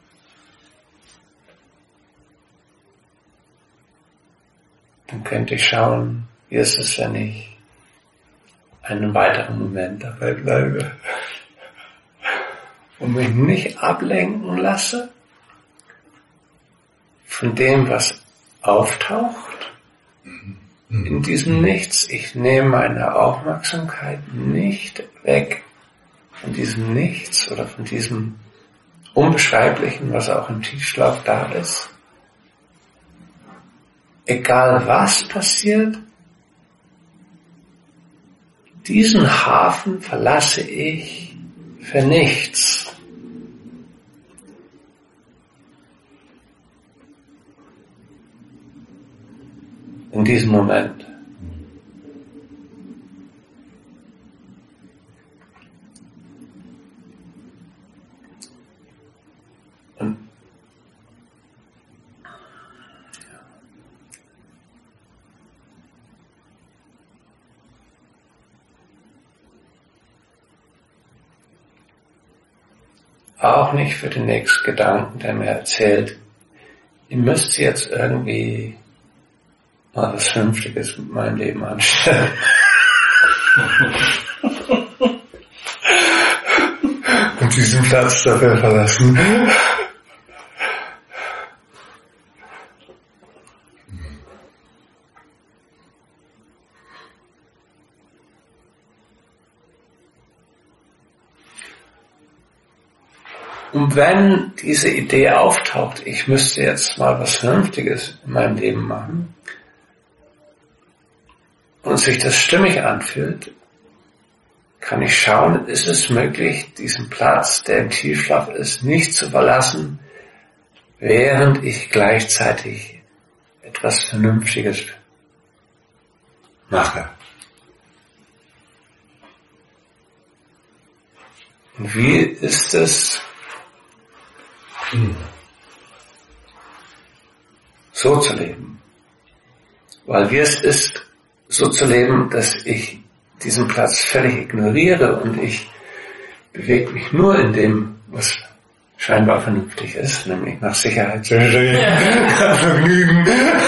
dann könnte ich schauen, wie ist es, wenn ich einen weiteren Moment dabei bleibe und mich nicht ablenken lasse von dem, was auftaucht in diesem Nichts. Ich nehme meine Aufmerksamkeit nicht weg von diesem Nichts oder von diesem Unbeschreiblichen, was auch im Tiefschlaf da ist. Egal was passiert, diesen Hafen verlasse ich für nichts. In diesem Moment. Und auch nicht für den nächsten Gedanken, der mir erzählt, ihr müsst jetzt irgendwie mal was Vernünftiges mit meinem Leben anstellen. Und diesen Platz dafür verlassen. Und wenn diese Idee auftaucht, ich müsste jetzt mal was Vernünftiges in meinem Leben machen, und sich das stimmig anfühlt, kann ich schauen, ist es möglich, diesen Platz, der im Tiefschlaf ist, nicht zu verlassen, während ich gleichzeitig etwas Vernünftiges mache. Und wie ist es, so zu leben? Weil wie es ist, so zu leben, dass ich diesen Platz völlig ignoriere und ich bewege mich nur in dem, was scheinbar vernünftig ist, nämlich nach Sicherheit, Vergnügen.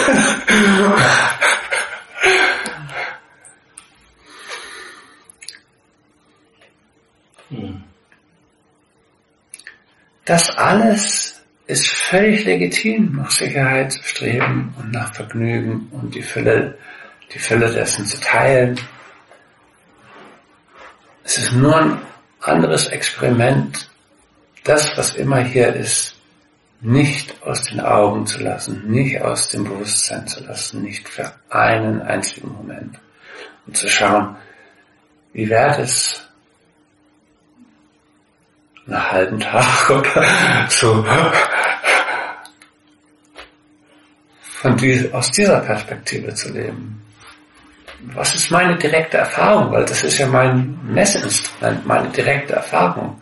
Das alles ist völlig legitim, nach Sicherheit zu streben und nach Vergnügen und die Fülle dessen zu teilen. Es ist nur ein anderes Experiment, das, was immer hier ist, nicht aus den Augen zu lassen, nicht aus dem Bewusstsein zu lassen, nicht für einen einzigen Moment. Und zu schauen, wie wäre es einen halben Tag oder so aus dieser Perspektive zu leben. Was ist meine direkte Erfahrung? Weil das ist ja mein Messinstrument, meine direkte Erfahrung.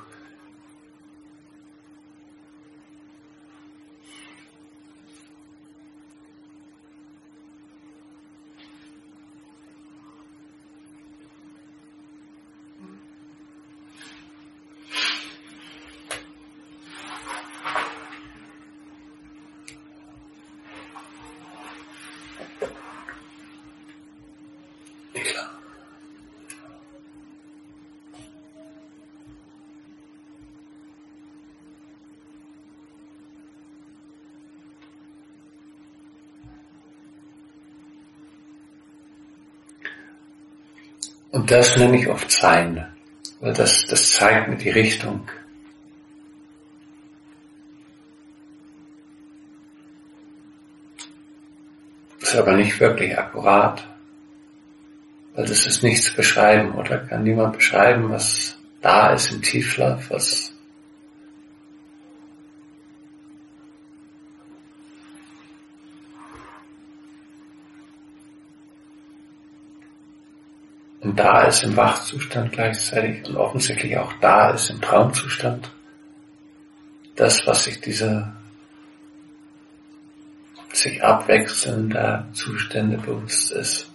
Und das nenne ich oft Sein, weil das zeigt mir die Richtung. Das ist aber nicht wirklich akkurat, weil das ist nichts zu beschreiben, oder kann niemand beschreiben, was da ist im Tiefschlaf, was und da ist im Wachzustand gleichzeitig und offensichtlich auch da ist im Traumzustand. Das, was sich abwechselnder Zustände bewusst ist.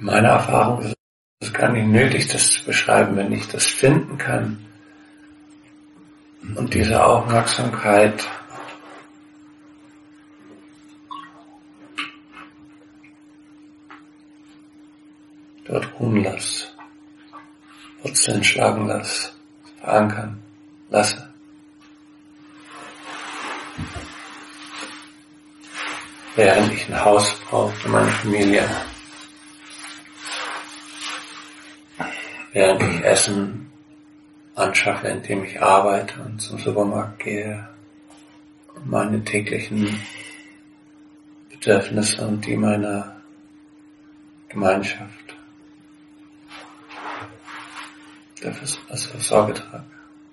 Meine Erfahrung ist, es ist gar nicht nötig, das zu beschreiben, wenn ich das finden kann. Und diese Aufmerksamkeit dort ruhen lasse, Wurzeln schlagen lasse, verankern lasse. Während ich ein Haus brauche für meine Familie, während ich Essen anschaffe, indem ich arbeite und zum Supermarkt gehe und meine täglichen Bedürfnisse und die meiner Gemeinschaft dafür also Sorge trage.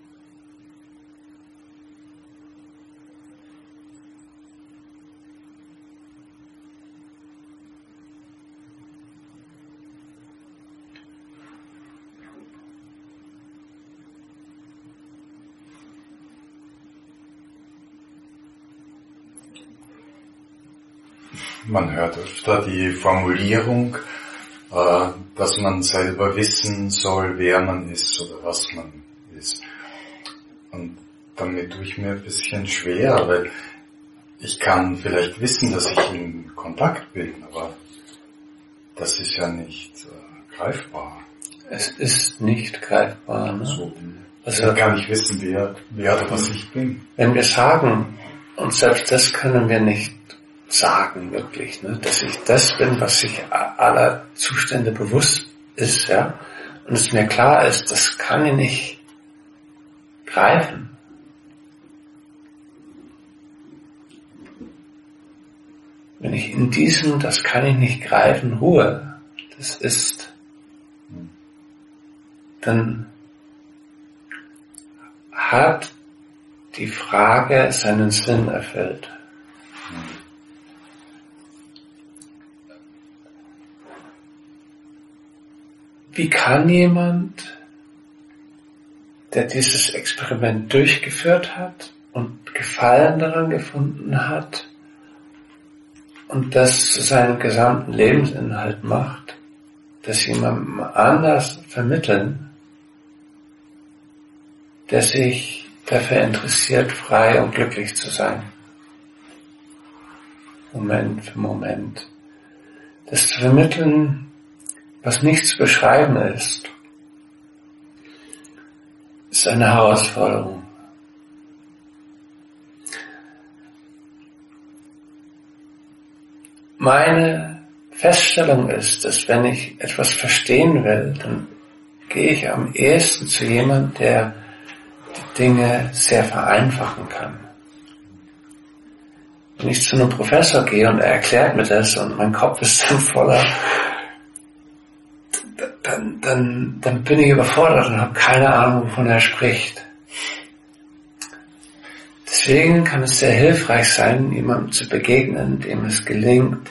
Man hört öfter die Formulierung, dass man selber wissen soll, wer man ist oder was man ist. Und damit tue ich mir ein bisschen schwer, weil ich kann vielleicht wissen, dass ich in Kontakt bin, aber das ist ja nicht greifbar. Es ist nicht greifbar, ne? So, also ich kann gar nicht wissen, wer oder was ich bin. Wenn wir sagen, und selbst das können wir nicht sagen wirklich, ne, dass ich das bin, was sich aller Zustände bewusst ist, ja, und es mir klar ist, das kann ich nicht greifen. Wenn ich in diesem, das kann ich nicht greifen, ruhe, das ist, dann hat die Frage seinen Sinn erfüllt. Wie kann jemand, der dieses Experiment durchgeführt hat und Gefallen daran gefunden hat und das zu seinem gesamten Lebensinhalt macht, das jemandem anders vermitteln, der sich dafür interessiert, frei und glücklich zu sein? Moment für Moment. Das zu vermitteln, was nicht zu beschreiben ist eine Herausforderung. Meine Feststellung ist, dass wenn ich etwas verstehen will, dann gehe ich am ehesten zu jemandem, der die Dinge sehr vereinfachen kann. Wenn ich zu einem Professor gehe und er erklärt mir das und mein Kopf ist dann voller, dann bin ich überfordert und habe keine Ahnung, wovon er spricht. Deswegen kann es sehr hilfreich sein, jemandem zu begegnen, dem es gelingt,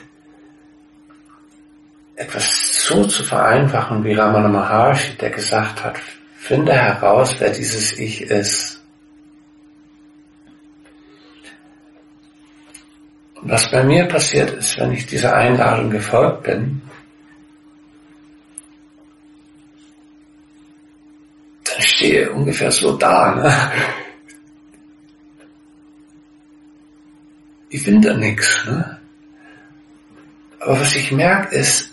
etwas so zu vereinfachen wie Ramana Maharshi, der gesagt hat, finde heraus, wer dieses Ich ist. Und was bei mir passiert ist, wenn ich dieser Einladung gefolgt bin, dann stehe ich ungefähr so da, ne? Ich finde da nichts, ne? Aber was ich merke ist,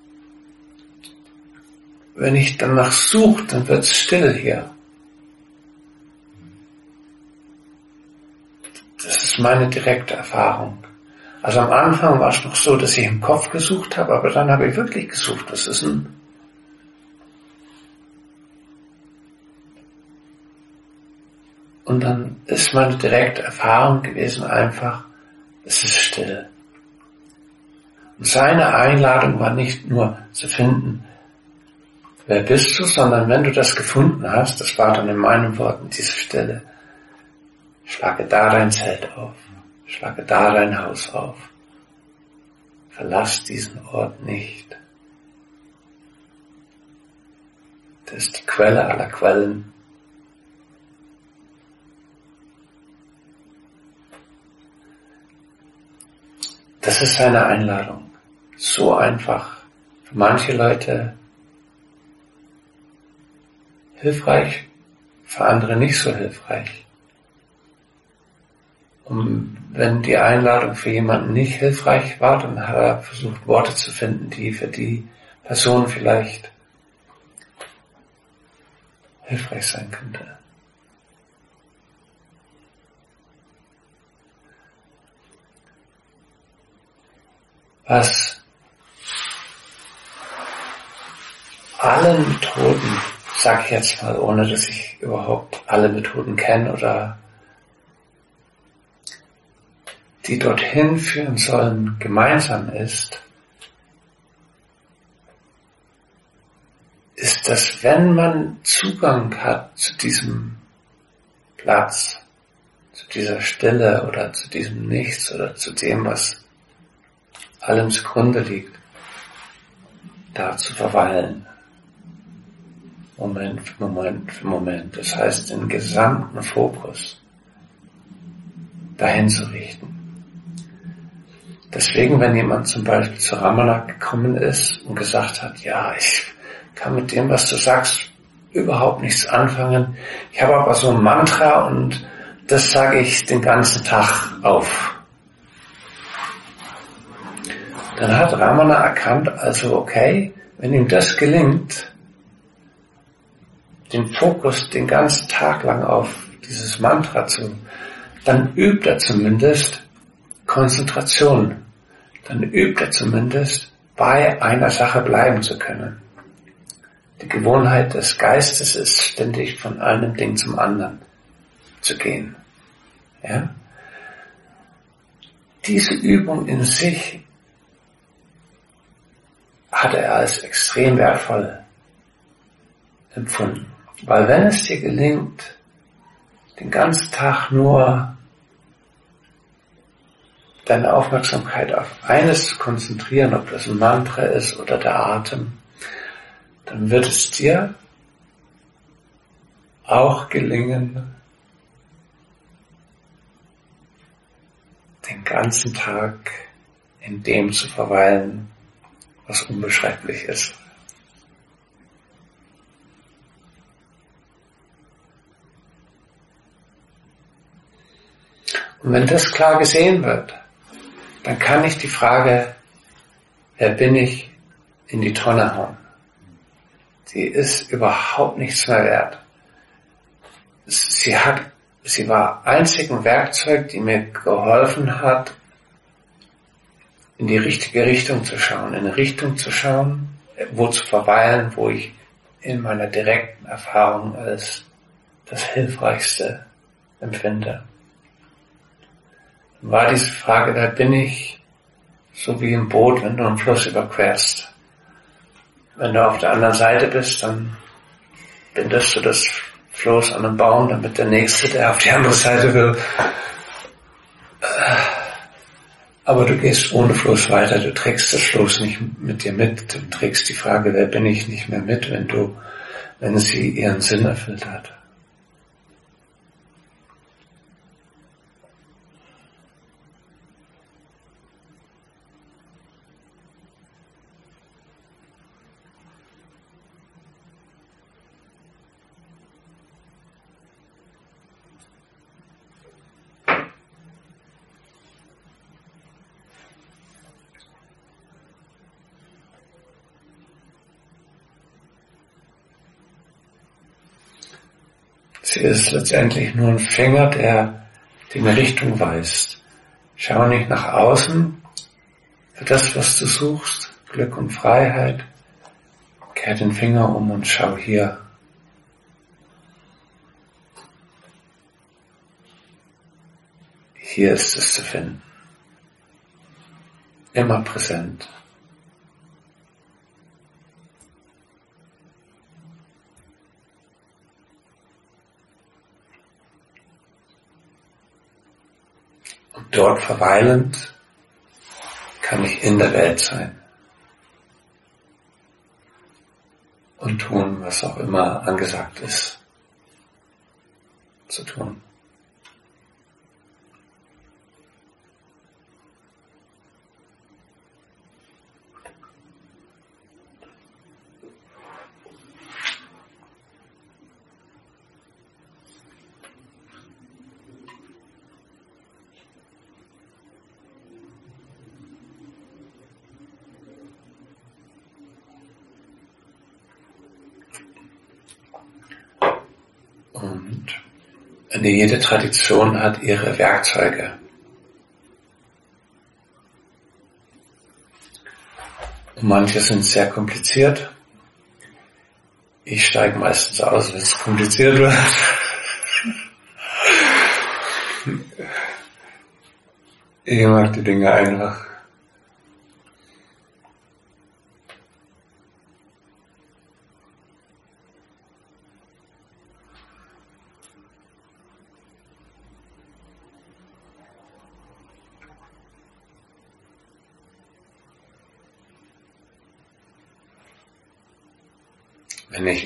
wenn ich danach suche, dann wird es still hier. Das ist meine direkte Erfahrung. Also am Anfang war es noch so, dass ich im Kopf gesucht habe, aber dann habe ich wirklich gesucht, was ist denn? Und dann ist meine direkte Erfahrung gewesen einfach, es ist still. Und seine Einladung war nicht nur zu finden, wer bist du, sondern wenn du das gefunden hast, das war dann in meinen Worten diese Stille, schlage da dein Zelt auf, schlage da dein Haus auf, verlass diesen Ort nicht. Das ist die Quelle aller Quellen. Das ist seine Einladung. So einfach für manche Leute hilfreich, für andere nicht so hilfreich. Und wenn die Einladung für jemanden nicht hilfreich war, dann hat er versucht, Worte zu finden, die für die Person vielleicht hilfreich sein könnte. Was alle Methoden, sag ich jetzt mal, ohne dass ich überhaupt alle Methoden kenne oder die dorthin führen sollen, gemeinsam ist, dass wenn man Zugang hat zu diesem Platz, zu dieser Stille oder zu diesem Nichts oder zu dem, was allem zugrunde liegt, da zu verweilen. Moment für Moment für Moment. Das heißt, den gesamten Fokus dahin zu richten. Deswegen, wenn jemand zum Beispiel zu Ramana gekommen ist und gesagt hat, ja, ich kann mit dem, was du sagst, überhaupt nichts anfangen. Ich habe aber so ein Mantra und das sage ich den ganzen Tag auf. Dann hat Ramana erkannt, also okay, wenn ihm das gelingt, den Fokus den ganzen Tag lang auf dieses Mantra zu, dann übt er zumindest Konzentration. Dann übt er zumindest bei einer Sache bleiben zu können. Die Gewohnheit des Geistes ist ständig von einem Ding zum anderen zu gehen. Ja? Diese Übung in sich hat er als extrem wertvoll empfunden. Weil wenn es dir gelingt, den ganzen Tag nur deine Aufmerksamkeit auf eines zu konzentrieren, ob das ein Mantra ist oder der Atem, dann wird es dir auch gelingen, den ganzen Tag in dem zu verweilen, was unbeschreiblich ist. Und wenn das klar gesehen wird, dann kann ich die Frage, wer bin ich, in die Tonne hauen. Sie ist überhaupt nichts mehr wert. Sie war einzig ein Werkzeug, die mir geholfen hat, in die richtige Richtung zu schauen, in eine Richtung zu schauen, wo zu verweilen, wo ich in meiner direkten Erfahrung als das Hilfreichste empfinde. Dann war diese Frage, da bin ich so wie im Boot, wenn du einen Fluss überquerst. Wenn du auf der anderen Seite bist, dann bindest du das Floß an einen Baum, damit der Nächste, der auf die andere Seite will, aber du gehst ohne Floß weiter, du trägst das Floß nicht mit dir mit, du trägst die Frage, wer bin ich, nicht mehr mit, wenn sie ihren Sinn erfüllt hat. Sie ist letztendlich nur ein Finger, der die eine Richtung weist. Schau nicht nach außen für das, was du suchst, Glück und Freiheit. Kehr den Finger um und schau hier. Hier ist es zu finden. Immer präsent. Und dort verweilend kann ich in der Welt sein und tun, was auch immer angesagt ist zu tun. Und jede Tradition hat ihre Werkzeuge. Und manche sind sehr kompliziert. Ich steige meistens aus, wenn es kompliziert wird. Ich mag die Dinge einfach. Wenn ich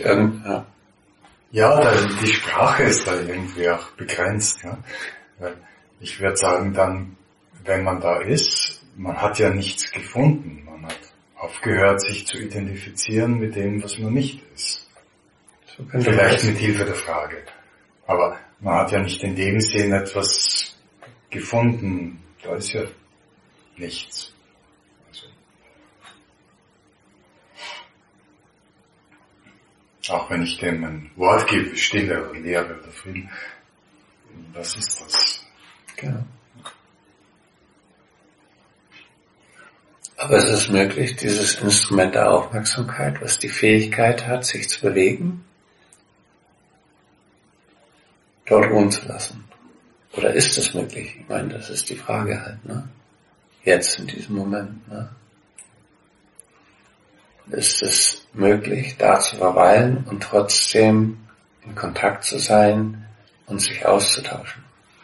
die Sprache ist da irgendwie auch begrenzt. Ja? Weil ich würde sagen, dann, wenn man da ist, man hat ja nichts gefunden. Man hat aufgehört, sich zu identifizieren mit dem, was man nicht ist. So vielleicht mit Hilfe der Frage. Aber man hat ja nicht in dem Sinn etwas gefunden. Da ist ja nichts. Auch wenn ich dem ein Wort gebe, Stille oder Leere oder Frieden, was ist das? Genau. Aber es ist möglich, dieses Instrument der Aufmerksamkeit, was die Fähigkeit hat, sich zu bewegen, dort ruhen zu lassen. Oder ist es möglich? Ich meine, das ist die Frage halt, ne? Jetzt, in diesem Moment, ne? Ist es möglich, da zu verweilen und trotzdem in Kontakt zu sein und sich auszutauschen?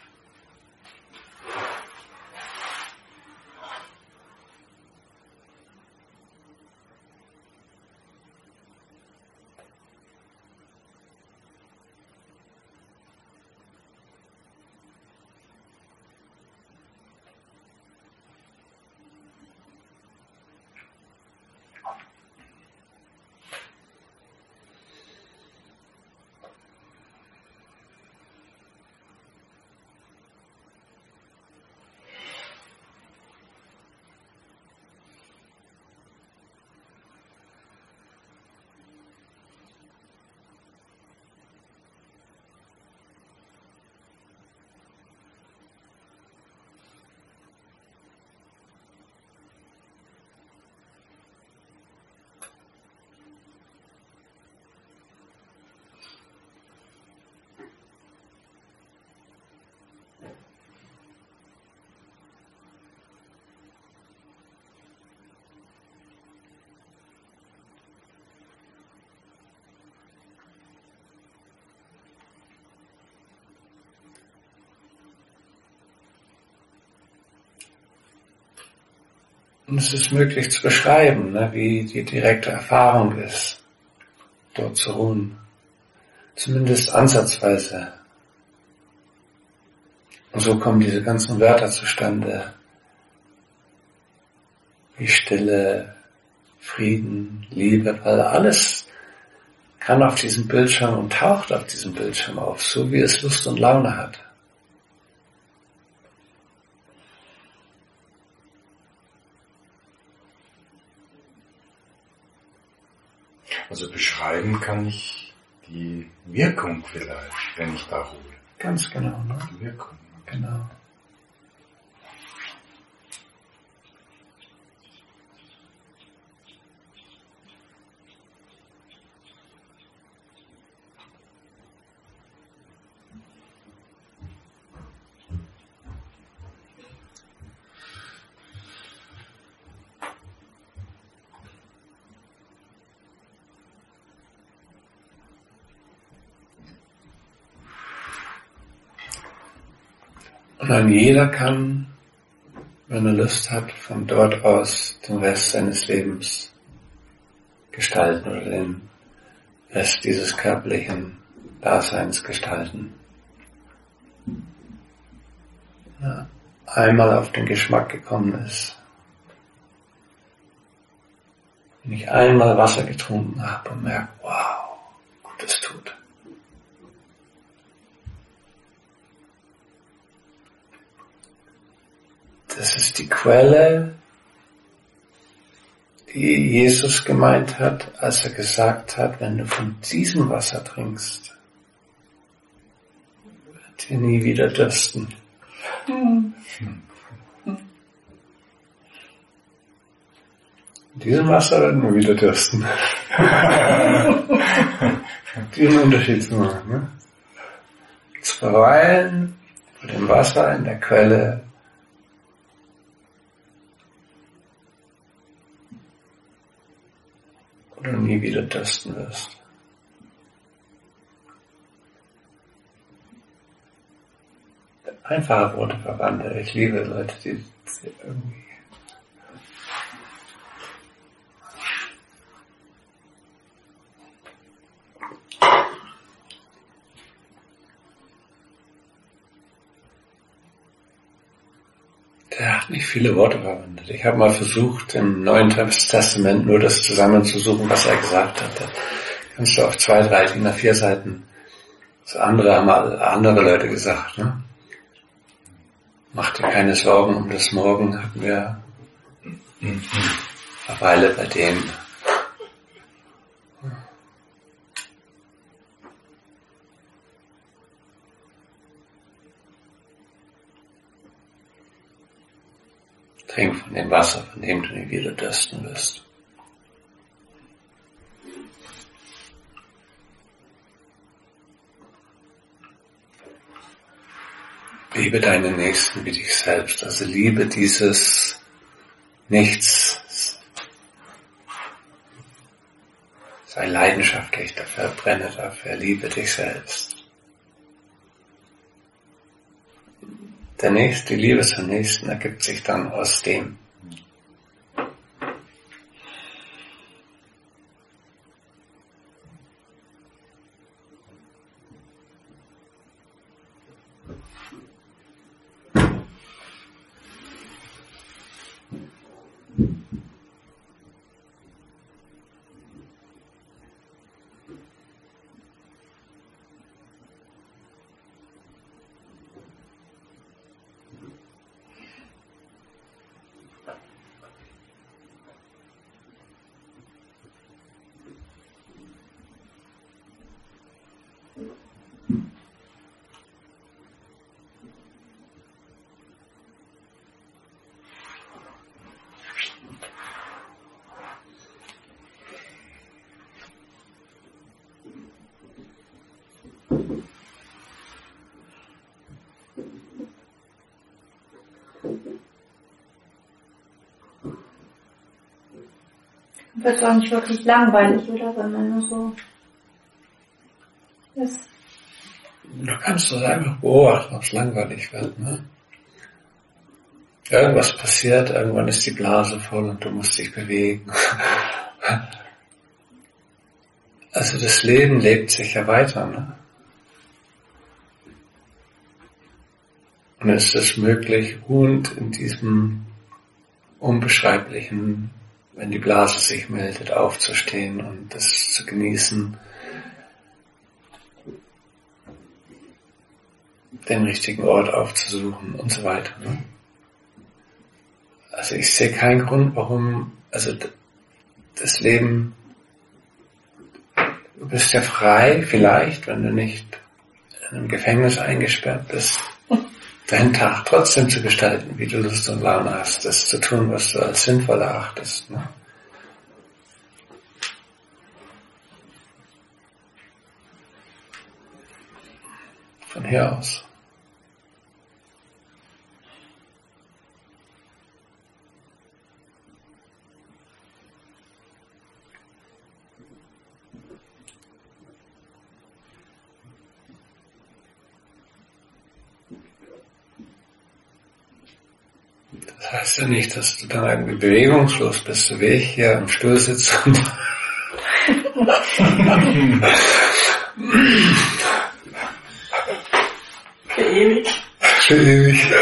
Und es ist möglich zu beschreiben, ne, wie die direkte Erfahrung ist, dort zu ruhen. Zumindest ansatzweise. Und so kommen diese ganzen Wörter zustande. Wie Stille, Frieden, Liebe, weil alles kann auf diesem Bildschirm und taucht auf diesem Bildschirm auf, so wie es Lust und Laune hat. Also beschreiben kann ich die Wirkung vielleicht, wenn ich da ruhe. Ganz genau, ne? Die Wirkung. Genau. Und dann jeder kann, wenn er Lust hat, von dort aus den Rest seines Lebens gestalten oder den Rest dieses körperlichen Daseins gestalten. Ja, einmal auf den Geschmack gekommen ist. Wenn ich einmal Wasser getrunken habe und merke, wow, gut es tut. Das ist die Quelle, die Jesus gemeint hat, als er gesagt hat, wenn du von diesem Wasser trinkst, wird dir nie wieder dürsten. In diesem Wasser werden wir wieder dürsten. Diesen Unterschied zu machen. Ne? Zu verweilen vor dem Wasser in der Quelle, wo du nie wieder dürsten wirst. Einfache Worte verwandelt. Ich liebe Leute, die irgendwie der hat nicht viele Worte verwendet. Ich habe mal versucht, im Neuen Testament nur das zusammenzusuchen, was er gesagt hat. Da kannst du auf 2, 3, DIN A4 Seiten. Das andere haben andere Leute gesagt. Ne? Mach dir keine Sorgen um das Morgen, hatten wir eine Weile bei dem. Trink von dem Wasser, von dem du nie wieder dürsten wirst. Liebe deinen Nächsten wie dich selbst, also liebe dieses Nichts. Sei leidenschaftlich dafür, brenne dafür, liebe dich selbst. Die Liebe zum Nächsten ergibt sich dann aus dem. Wird auch nicht wirklich langweilig, oder? Wenn man nur so ist. Du kannst das einfach beobachten, ob es langweilig wird. Ne? Irgendwas passiert, irgendwann ist die Blase voll und du musst dich bewegen. Also das Leben lebt sich ja weiter. Ne? Und es ist möglich, ruhend in diesem unbeschreiblichen, wenn die Blase sich meldet, aufzustehen und das zu genießen, den richtigen Ort aufzusuchen und so weiter. Ne? Also ich sehe keinen Grund, warum, also das Leben, du bist ja frei, vielleicht, wenn du nicht in einem Gefängnis eingesperrt bist, deinen Tag trotzdem zu gestalten, wie du Lust und Laune hast, das zu tun, was du als sinnvoll erachtest. Ne? Von hier aus. Das heißt ja nicht, dass du dann irgendwie bewegungslos bist, so wie ich hier am Stuhl sitze und für ewig. Für ewig.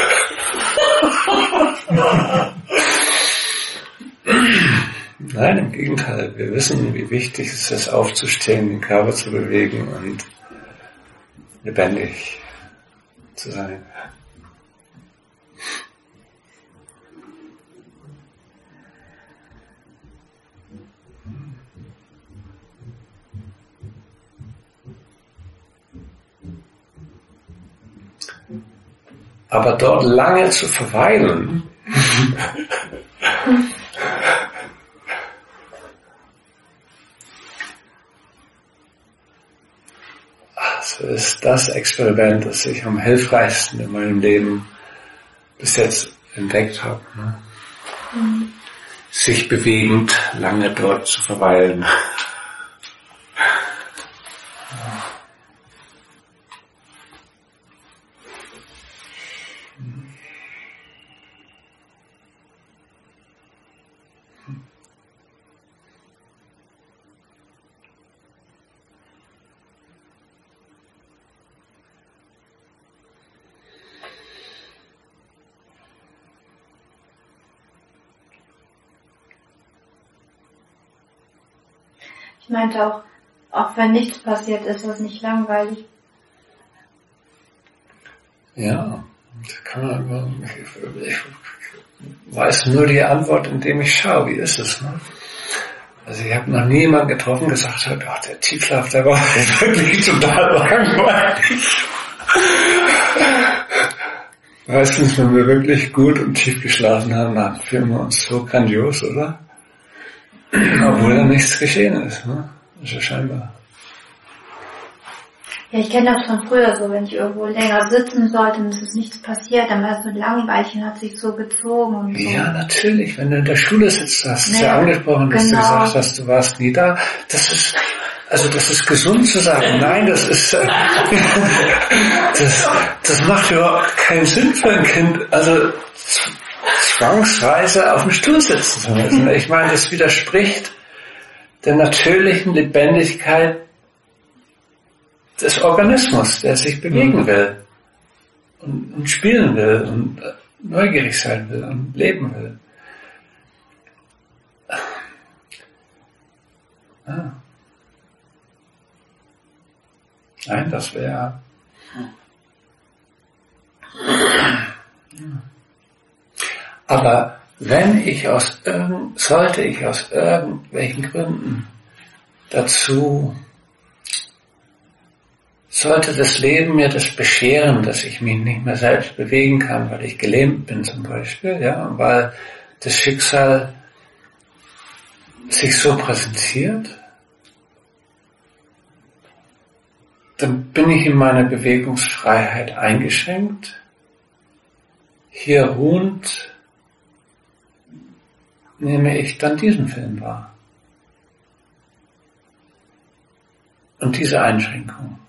Nein, im Gegenteil. Wir wissen, wie wichtig es ist, aufzustehen, den Körper zu bewegen und lebendig zu sein. Aber dort lange zu verweilen, also ist das Experiment, das ich am hilfreichsten in meinem Leben bis jetzt entdeckt habe. Ne? Sich bewegend lange dort zu verweilen. Ich meinte auch wenn nichts passiert, ist das nicht langweilig. Ja, kann man, ich weiß nur die Antwort, indem ich schaue, wie ist es. Ne? Also ich habe noch nie jemanden getroffen, gesagt hat, ach, der Tiefschlaf, der war wirklich total langweilig. Meistens, wenn wir wirklich gut und tief geschlafen haben, dann fühlen wir uns so grandios, oder? Obwohl da nichts geschehen ist, ne? Also scheinbar. Ja, ich kenne das von früher so, wenn ich irgendwo länger sitzen sollte und es ist nichts passiert, dann war es so langweilig und hat sich so gezogen und so. Ja, natürlich, wenn du in der Schule sitzt, hast du es ja angesprochen, dass du gesagt hast, du warst nie da. Das ist gesund zu sagen. Nein, das macht überhaupt keinen Sinn für ein Kind. Also zwangsweise auf dem Stuhl sitzen zu müssen. Ich meine, das widerspricht der natürlichen Lebendigkeit des Organismus, der sich bewegen will und spielen will und neugierig sein will und leben will. Ah. Nein, das wäre... Aber sollte ich aus irgendwelchen Gründen sollte das Leben mir das bescheren, dass ich mich nicht mehr selbst bewegen kann, weil ich gelähmt bin zum Beispiel, ja, weil das Schicksal sich so präsentiert, dann bin ich in meiner Bewegungsfreiheit eingeschränkt. Hier ruhend nehme ich dann diesen Film wahr. Und diese Einschränkung.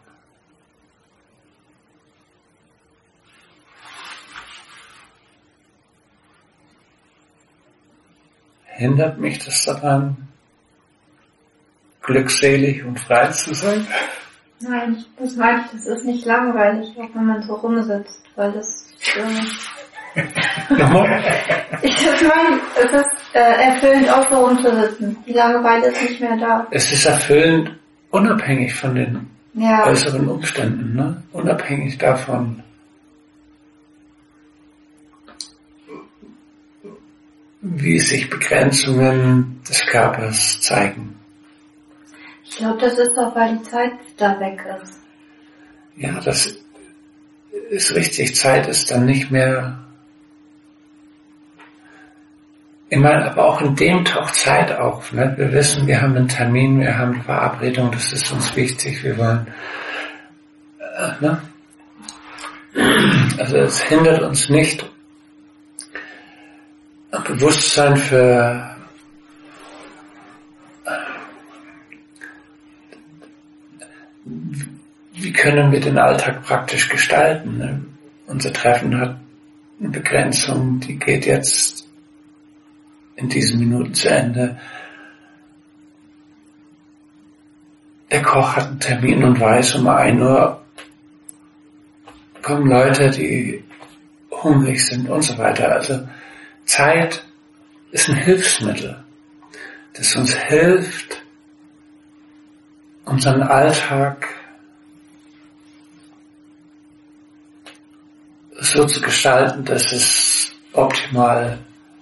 Hindert mich das daran, glückselig und frei zu sein? Nein, das meine ich, das ist nicht langweilig, auch wenn man so rumsitzt, weil das... Nochmal? Ich meine, es ist erfüllend, auch so rumzusitzen. Die Langeweile ist nicht mehr da. Es ist erfüllend, unabhängig von den äußeren Umständen, ne? Unabhängig davon, wie sich Begrenzungen des Körpers zeigen. Ich glaube, das ist auch, weil die Zeit da weg ist. Ja, das ist richtig. Zeit ist dann nicht mehr... Ich meine, aber auch in dem taucht Zeit auf. Ne? Wir wissen, wir haben einen Termin, wir haben eine Verabredung, das ist uns wichtig, wir wollen... ne? Also es hindert uns nicht, Bewusstsein für wie können wir den Alltag praktisch gestalten. Ne? Unser Treffen hat eine Begrenzung, die geht jetzt in diesen Minuten zu Ende. Der Koch hat einen Termin und weiß, um 1 Uhr kommen Leute, die hungrig sind und so weiter. Also Zeit ist ein Hilfsmittel, das uns hilft, unseren Alltag so zu gestalten, dass es optimal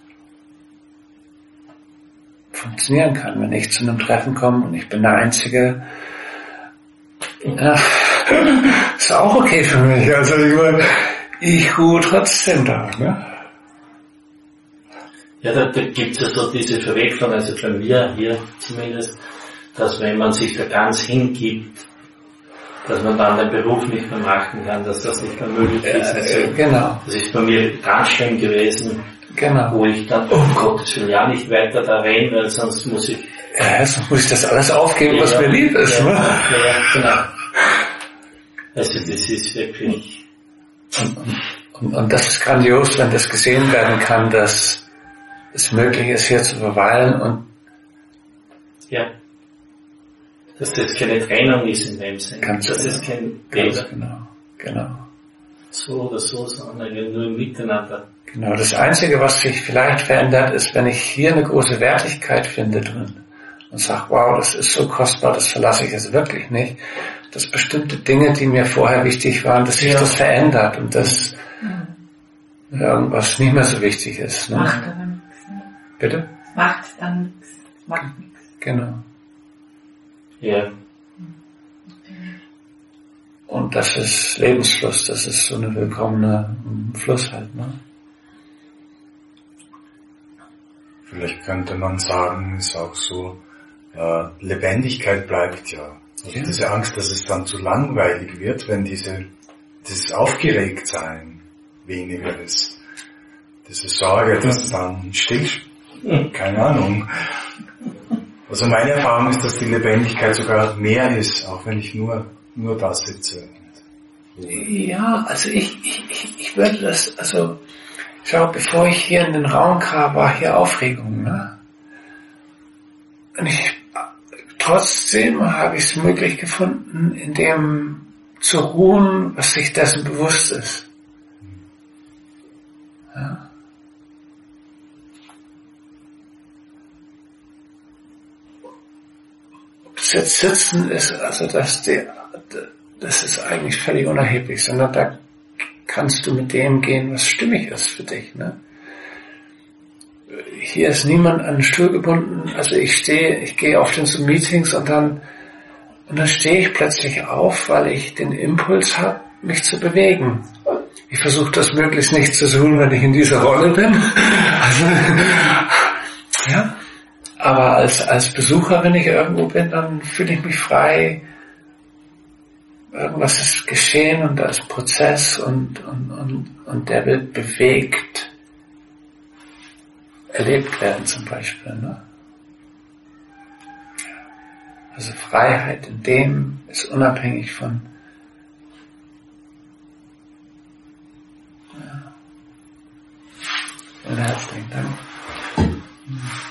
funktionieren kann. Wenn ich zu einem Treffen komme und ich bin der Einzige, ja, ist auch okay für mich. Also ich meine, ich ruhe trotzdem da, ne? Ja, da gibt es ja so diese Verwechslung, also bei mir hier zumindest, dass wenn man sich da ganz hingibt, dass man dann den Beruf nicht mehr machen kann, dass das nicht mehr möglich ist. Also, genau. Das ist bei mir ganz schön gewesen, Genau. wo ich dann, oh Gott, ich will ja nicht weiter da rein, weil sonst muss ich... Ja, sonst muss ich das alles aufgeben, was mir lieb ist. Ne? Ja, genau. Also das ist wirklich... Und das ist grandios, wenn das gesehen werden kann, dass es möglich ist, hier zu verweilen und ja. Dass das keine Trennung ist in dem Sinn. Ganz dass genau. das kein Weder Genau. so oder so, sondern nur im Miteinander. Genau. Das Einzige, was sich vielleicht verändert, ist, wenn ich hier eine große Wertigkeit finde drin und sage, wow, das ist so kostbar, das verlasse ich jetzt wirklich nicht, dass bestimmte Dinge, die mir vorher wichtig waren, dass sich das verändert und dass irgendwas nicht mehr so wichtig ist. Ne? Macht aber nichts. Ne? Bitte? Macht dann nichts. Macht nichts. Genau. Ja. Und das ist Lebensfluss, das ist so eine willkommene Fluss halt, ne? Vielleicht könnte man sagen, ist auch so, Lebendigkeit bleibt ja. Also diese Angst, dass es dann zu langweilig wird, wenn dieses Aufgeregtsein weniger ist. Diese Sorge, dass dann keine Ahnung. Also meine Erfahrung ist, dass die Lebendigkeit sogar mehr ist, auch wenn ich nur da sitze. Ja, also ich würde das, also schau, bevor ich hier in den Raum kam, war hier Aufregung, ne? Und trotzdem habe ich es möglich gefunden, in dem zu ruhen, was sich dessen bewusst ist. Ja. Ob das jetzt Sitzen ist, also das ist eigentlich völlig unerheblich, sondern da kannst du mit dem gehen, was stimmig ist für dich, ne? Hier ist niemand an den Stuhl gebunden, also ich gehe oft in so Meetings und dann stehe ich plötzlich auf, weil ich den Impuls habe, mich zu bewegen. Ich versuche das möglichst nicht zu tun, wenn ich in dieser Rolle bin. Also, ja. Aber als Besucher, wenn ich irgendwo bin, dann fühle ich mich frei. Irgendwas ist geschehen und da ist ein Prozess und der wird bewegt erlebt werden zum Beispiel. Ne? Also Freiheit in dem ist unabhängig von herzlichen Dank.